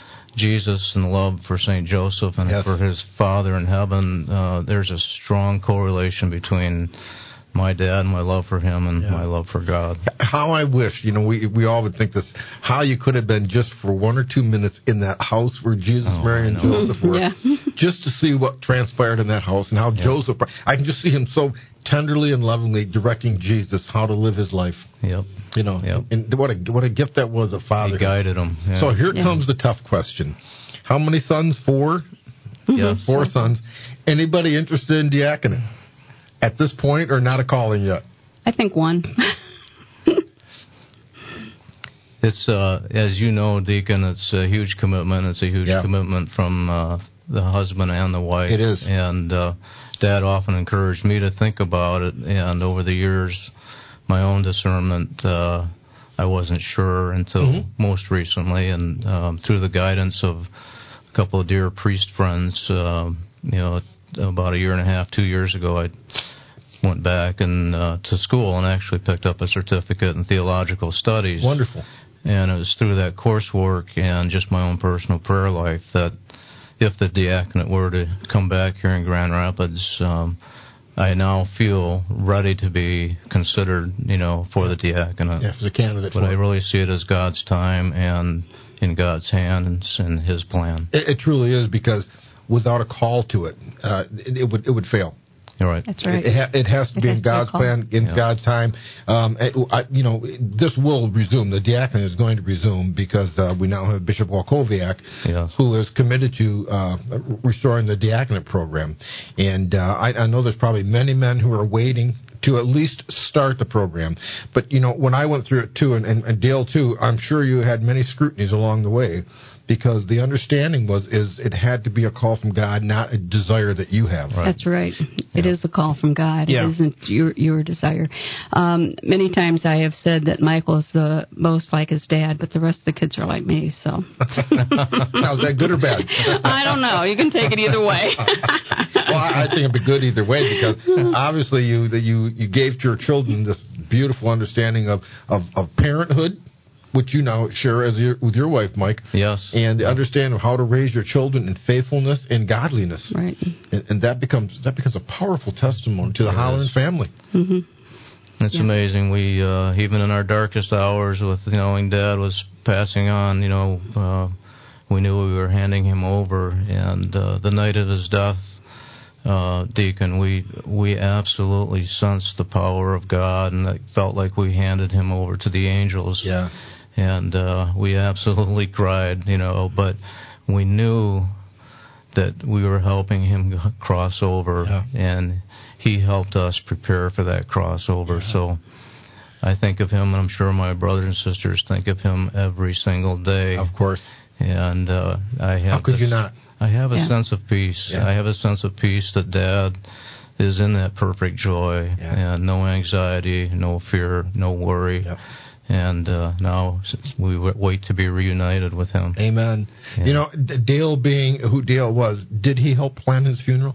Speaker 3: Jesus and love for Saint Joseph and
Speaker 1: yes.
Speaker 3: for his Father in heaven, uh, there's a strong correlation between my dad and my love for him and yeah. my love for God.
Speaker 1: How I wish, you know, we we all would think this, how you could have been just for one or two minutes in that house where Jesus,
Speaker 3: oh,
Speaker 1: Mary, and Joseph were,
Speaker 2: yeah.
Speaker 1: just to see what transpired in that house and how yeah. Joseph, I can just see him so tenderly and lovingly directing Jesus how to live his life.
Speaker 3: Yep.
Speaker 1: You know,
Speaker 3: yep.
Speaker 1: and what a what a gift that was, a father.
Speaker 3: He guided him. Yeah.
Speaker 1: So here
Speaker 2: yeah.
Speaker 1: comes the tough question. How many sons? Four?
Speaker 3: Yes.
Speaker 1: Four sons. Anybody interested in diaconate at this point, or not a calling yet?
Speaker 2: I think one.
Speaker 3: It's, uh, as you know, Deacon, it's a huge commitment. It's a huge
Speaker 1: yeah.
Speaker 3: commitment from uh, the husband and the wife.
Speaker 1: It is.
Speaker 3: And uh, Dad often encouraged me to think about it, and over the years, my own discernment, uh, I wasn't sure until mm-hmm. most recently, and um, through the guidance of a couple of dear priest friends, uh, you know, about a year and a half, two years ago, I went back and uh, to school and actually picked up a certificate in theological studies.
Speaker 1: Wonderful.
Speaker 3: And it was through that coursework and just my own personal prayer life that if the diaconate were to come back here in Grand Rapids, um, I now feel ready to be considered, you know, for the diaconate.
Speaker 1: Yeah, as a candidate.
Speaker 3: But
Speaker 1: for
Speaker 3: I
Speaker 1: it.
Speaker 3: really see it as God's time and in God's hands and His plan.
Speaker 1: It, it truly is, because without a call to it, uh, it, it would it would fail.
Speaker 3: You're right.
Speaker 2: That's right.
Speaker 1: It, it, ha- it has to
Speaker 2: it
Speaker 1: be
Speaker 2: has
Speaker 1: in
Speaker 2: to
Speaker 1: God's
Speaker 2: be
Speaker 1: plan, in
Speaker 3: yeah.
Speaker 1: God's time. Um, it, I, you know, this will resume. The diaconate is going to resume because uh, we now have Bishop Walkowiak,
Speaker 3: yes.
Speaker 1: who is committed to uh, restoring the diaconate program. And uh, I, I know there's probably many men who are waiting to at least start the program. But, you know, when I went through it, too, and, and, and Dale, too, I'm sure you had many scrutinies along the way. because the understanding was is it had to be a call from God, not a desire that you have.
Speaker 2: Right. That's right. It
Speaker 1: yeah.
Speaker 2: is a call from God.
Speaker 1: Yeah.
Speaker 2: It isn't your your desire. Um, many times I have said that Michael's the most like his dad, but the rest of the kids are like me. So,
Speaker 1: now, is that good or bad?
Speaker 2: I don't know. You can take it either way.
Speaker 1: Well, I, I think it'd be good either way, because obviously you that you you gave to your children this beautiful understanding of of, of parenthood, which you now share as your, with your wife, Mike.
Speaker 3: Yes.
Speaker 1: And the understanding of how to raise your children in faithfulness and godliness.
Speaker 2: Right.
Speaker 1: And, and that becomes that becomes a powerful testimony to the Holleran family.
Speaker 2: Mm-hmm.
Speaker 3: It's yeah. amazing. We uh, even in our darkest hours, with you knowing Dad was passing on, you know, uh, we knew we were handing him over. And uh, the night of his death, uh, Deacon, we we absolutely sensed the power of God, and it felt like we handed him over to the angels.
Speaker 1: Yeah.
Speaker 3: And uh, we absolutely cried, you know, but we knew that we were helping him cross over,
Speaker 1: yeah.
Speaker 3: and he helped us prepare for that crossover. Yeah. So I think of him, and I'm sure my brothers and sisters think of him every single day.
Speaker 1: Of course.
Speaker 3: And uh, I have
Speaker 1: How could
Speaker 3: this,
Speaker 1: you not?
Speaker 3: I have a
Speaker 2: yeah.
Speaker 3: sense of peace.
Speaker 1: Yeah.
Speaker 3: I have a sense of peace that Dad is in that perfect joy,
Speaker 1: yeah.
Speaker 3: and no anxiety, no fear, no worry.
Speaker 1: Yep.
Speaker 3: And uh, now we wait to be reunited with him.
Speaker 1: Amen. Yeah. You know, Dale being who Dale was, did he help plan his funeral?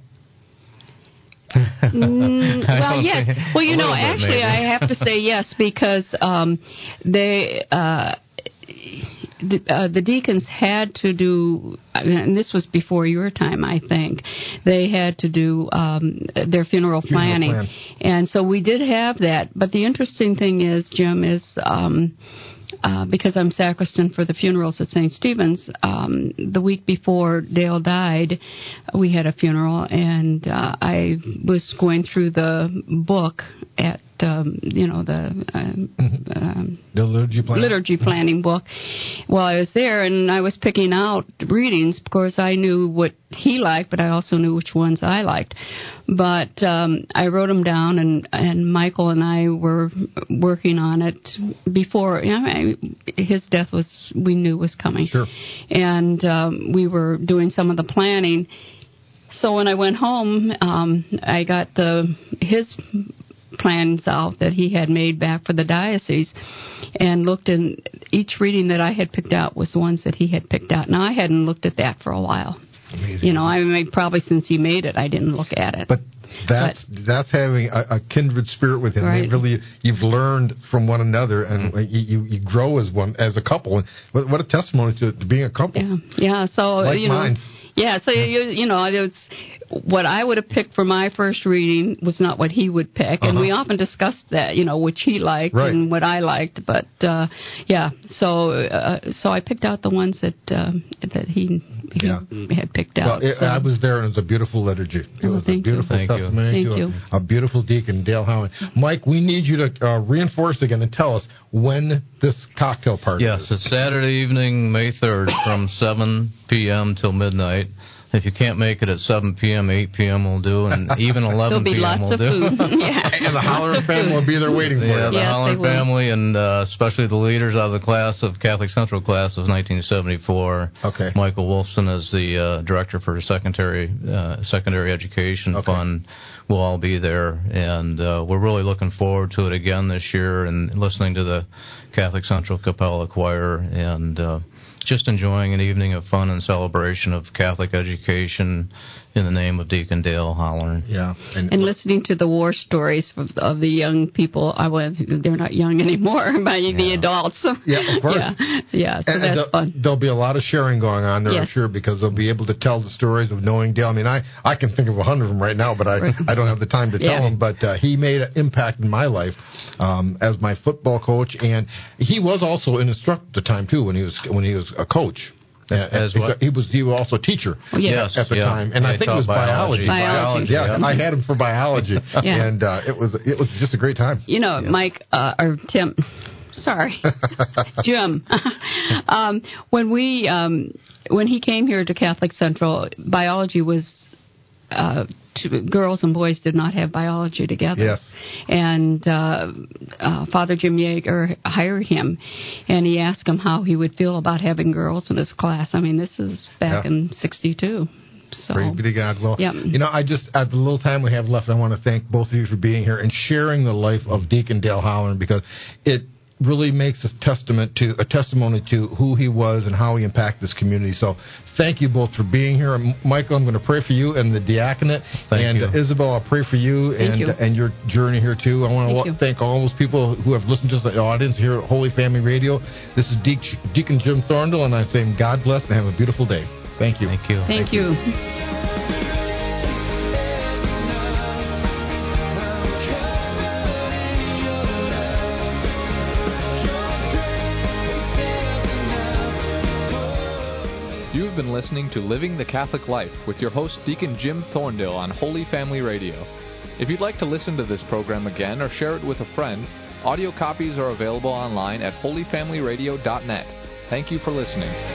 Speaker 2: mm, well, yes. Well, you know,
Speaker 3: bit,
Speaker 2: actually,
Speaker 3: maybe.
Speaker 2: I have to say yes, because um, they... Uh, The, uh, the deacons had to do, and this was before your time, I think, they had to do um, their funeral, funeral planning.
Speaker 1: Plan.
Speaker 2: And so we did have that. But the interesting thing is, Jim, is um, uh, because I'm sacristan for the funerals at Saint Stephen's, um, the week before Dale died, we had a funeral, and uh, I was going through the book at Um, you know, the um, um,
Speaker 1: the liturgy planning.
Speaker 2: liturgy planning book while I was there, and I was picking out readings. Of course, I knew what he liked, but I also knew which ones I liked. But um, I wrote them down, and, and Michael and I were working on it before. You know, I, his death was we knew was coming,
Speaker 1: sure.
Speaker 2: and um, we were doing some of the planning. So when I went home, um, I got the his. plans out that he had made back for the diocese, and looked in each reading that I had picked out was ones that he had picked out. Now, I hadn't looked at that for a while.
Speaker 1: Amazing.
Speaker 2: You know, I mean, probably since he made it, I didn't look at it.
Speaker 1: But that's but, that's having a, a kindred spirit with him.
Speaker 2: Right.
Speaker 1: Really, you've learned from one another, and mm-hmm. you, you grow as one as a couple. And what, what a testimony to, to being a couple.
Speaker 2: Yeah, yeah. So
Speaker 1: like
Speaker 2: you know,
Speaker 1: minds.
Speaker 2: yeah. So you you know, it's what I would have picked for my first reading was not what he would pick, and
Speaker 1: uh-huh.
Speaker 2: we often discussed that, you know, which he liked
Speaker 1: right.
Speaker 2: and what I liked. But uh, yeah, so uh, so I picked out the ones that uh, that he he
Speaker 1: yeah.
Speaker 2: had picked out.
Speaker 1: Well, it,
Speaker 2: so.
Speaker 1: I was there, and it was a beautiful liturgy. It
Speaker 2: well,
Speaker 1: was a beautiful
Speaker 2: you.
Speaker 1: testimony
Speaker 2: Thank
Speaker 1: to
Speaker 2: you.
Speaker 1: A, a beautiful deacon, Dale Holleran. Mike, we need you to uh, reinforce again and tell us when this cocktail party
Speaker 3: yes,
Speaker 1: is.
Speaker 3: Yes, it's Saturday evening, May third, from seven p.m. till midnight. If you can't make it at seven p.m., eight p.m. will do, and even eleven p.m. will do.
Speaker 2: yeah.
Speaker 1: And the Holleran family will be there waiting for
Speaker 3: yeah,
Speaker 1: you.
Speaker 3: the
Speaker 2: yes,
Speaker 3: Holleran family, and uh, especially the leaders out of the class of Catholic Central class of nineteen seventy-four.
Speaker 1: Okay.
Speaker 3: Michael Wolfson is the uh, director for secondary uh, secondary education
Speaker 1: okay.
Speaker 3: fund. We'll all be there, and uh, we're really looking forward to it again this year, and listening to the Catholic Central Capella Choir, and uh, just enjoying an evening of fun and celebration of Catholic education in the name of Deacon Dale Holleran.
Speaker 1: Yeah,
Speaker 2: and, and listening to the war stories of, of the young people. I well, they're not young anymore, but yeah. the adults.
Speaker 1: Yeah, of course.
Speaker 2: Yeah, yeah. So
Speaker 1: and,
Speaker 2: that's
Speaker 1: and there'll,
Speaker 2: fun.
Speaker 1: There'll be a lot of sharing going on there,
Speaker 2: yes.
Speaker 1: I'm sure, because they'll be able to tell the stories of knowing Dale. I mean, I, I can think of a hundred of them right now, but I
Speaker 2: right.
Speaker 1: I don't have the time to
Speaker 2: yeah.
Speaker 1: tell them. But uh, he made an impact in my life um, as my football coach, and he was also an instructor at the time too when he was when he was a coach.
Speaker 3: As what?
Speaker 1: He was he was also a teacher
Speaker 2: oh, yes.
Speaker 1: at the
Speaker 3: yeah.
Speaker 1: time, and
Speaker 3: I
Speaker 1: I think it was biology.
Speaker 2: Biology.
Speaker 1: biology. Yeah,
Speaker 2: yeah.
Speaker 1: I had him for biology,
Speaker 2: yeah.
Speaker 1: and uh, it was it was just a great time.
Speaker 2: You know,
Speaker 3: yeah.
Speaker 2: Mike uh, or Tim. Sorry, Jim. um, when we um, when he came here to Catholic Central, biology was uh, two, girls and boys did not have biology together.
Speaker 1: Yes.
Speaker 2: And uh, uh, Father Jim Yeager hired him, and he asked him how he would feel about having girls in his class. I mean, this is back yeah. in sixty-two. So,
Speaker 1: Praise be to God. Well,
Speaker 2: yeah.
Speaker 1: you know, I just, at the little time we have left, I want to thank both of you for being here and sharing the life of Deacon Dale Holleran, because it really makes a testament to a testimony to who he was and how he impacted this community. So thank you both for being here. And Michael, I'm going to pray for you and the diaconate.
Speaker 3: Thank
Speaker 1: and
Speaker 3: you.
Speaker 1: Uh, Isabel, I'll pray for you
Speaker 2: thank
Speaker 1: and
Speaker 2: you.
Speaker 1: and your journey here too. I want to
Speaker 2: thank,
Speaker 1: thank all those people who have listened to the audience here at Holy Family Radio. This is De- Deacon Jim Thorndale, and I say God bless and have a beautiful day. Thank you.
Speaker 3: Thank you.
Speaker 2: Thank, thank you.
Speaker 1: you.
Speaker 4: You've been listening to Living the Catholic Life with your host, Deacon Jim Thorndale, on Holy Family Radio. If you'd like to listen to this program again or share it with a friend, audio copies are available online at holy family radio dot net. Thank you for listening.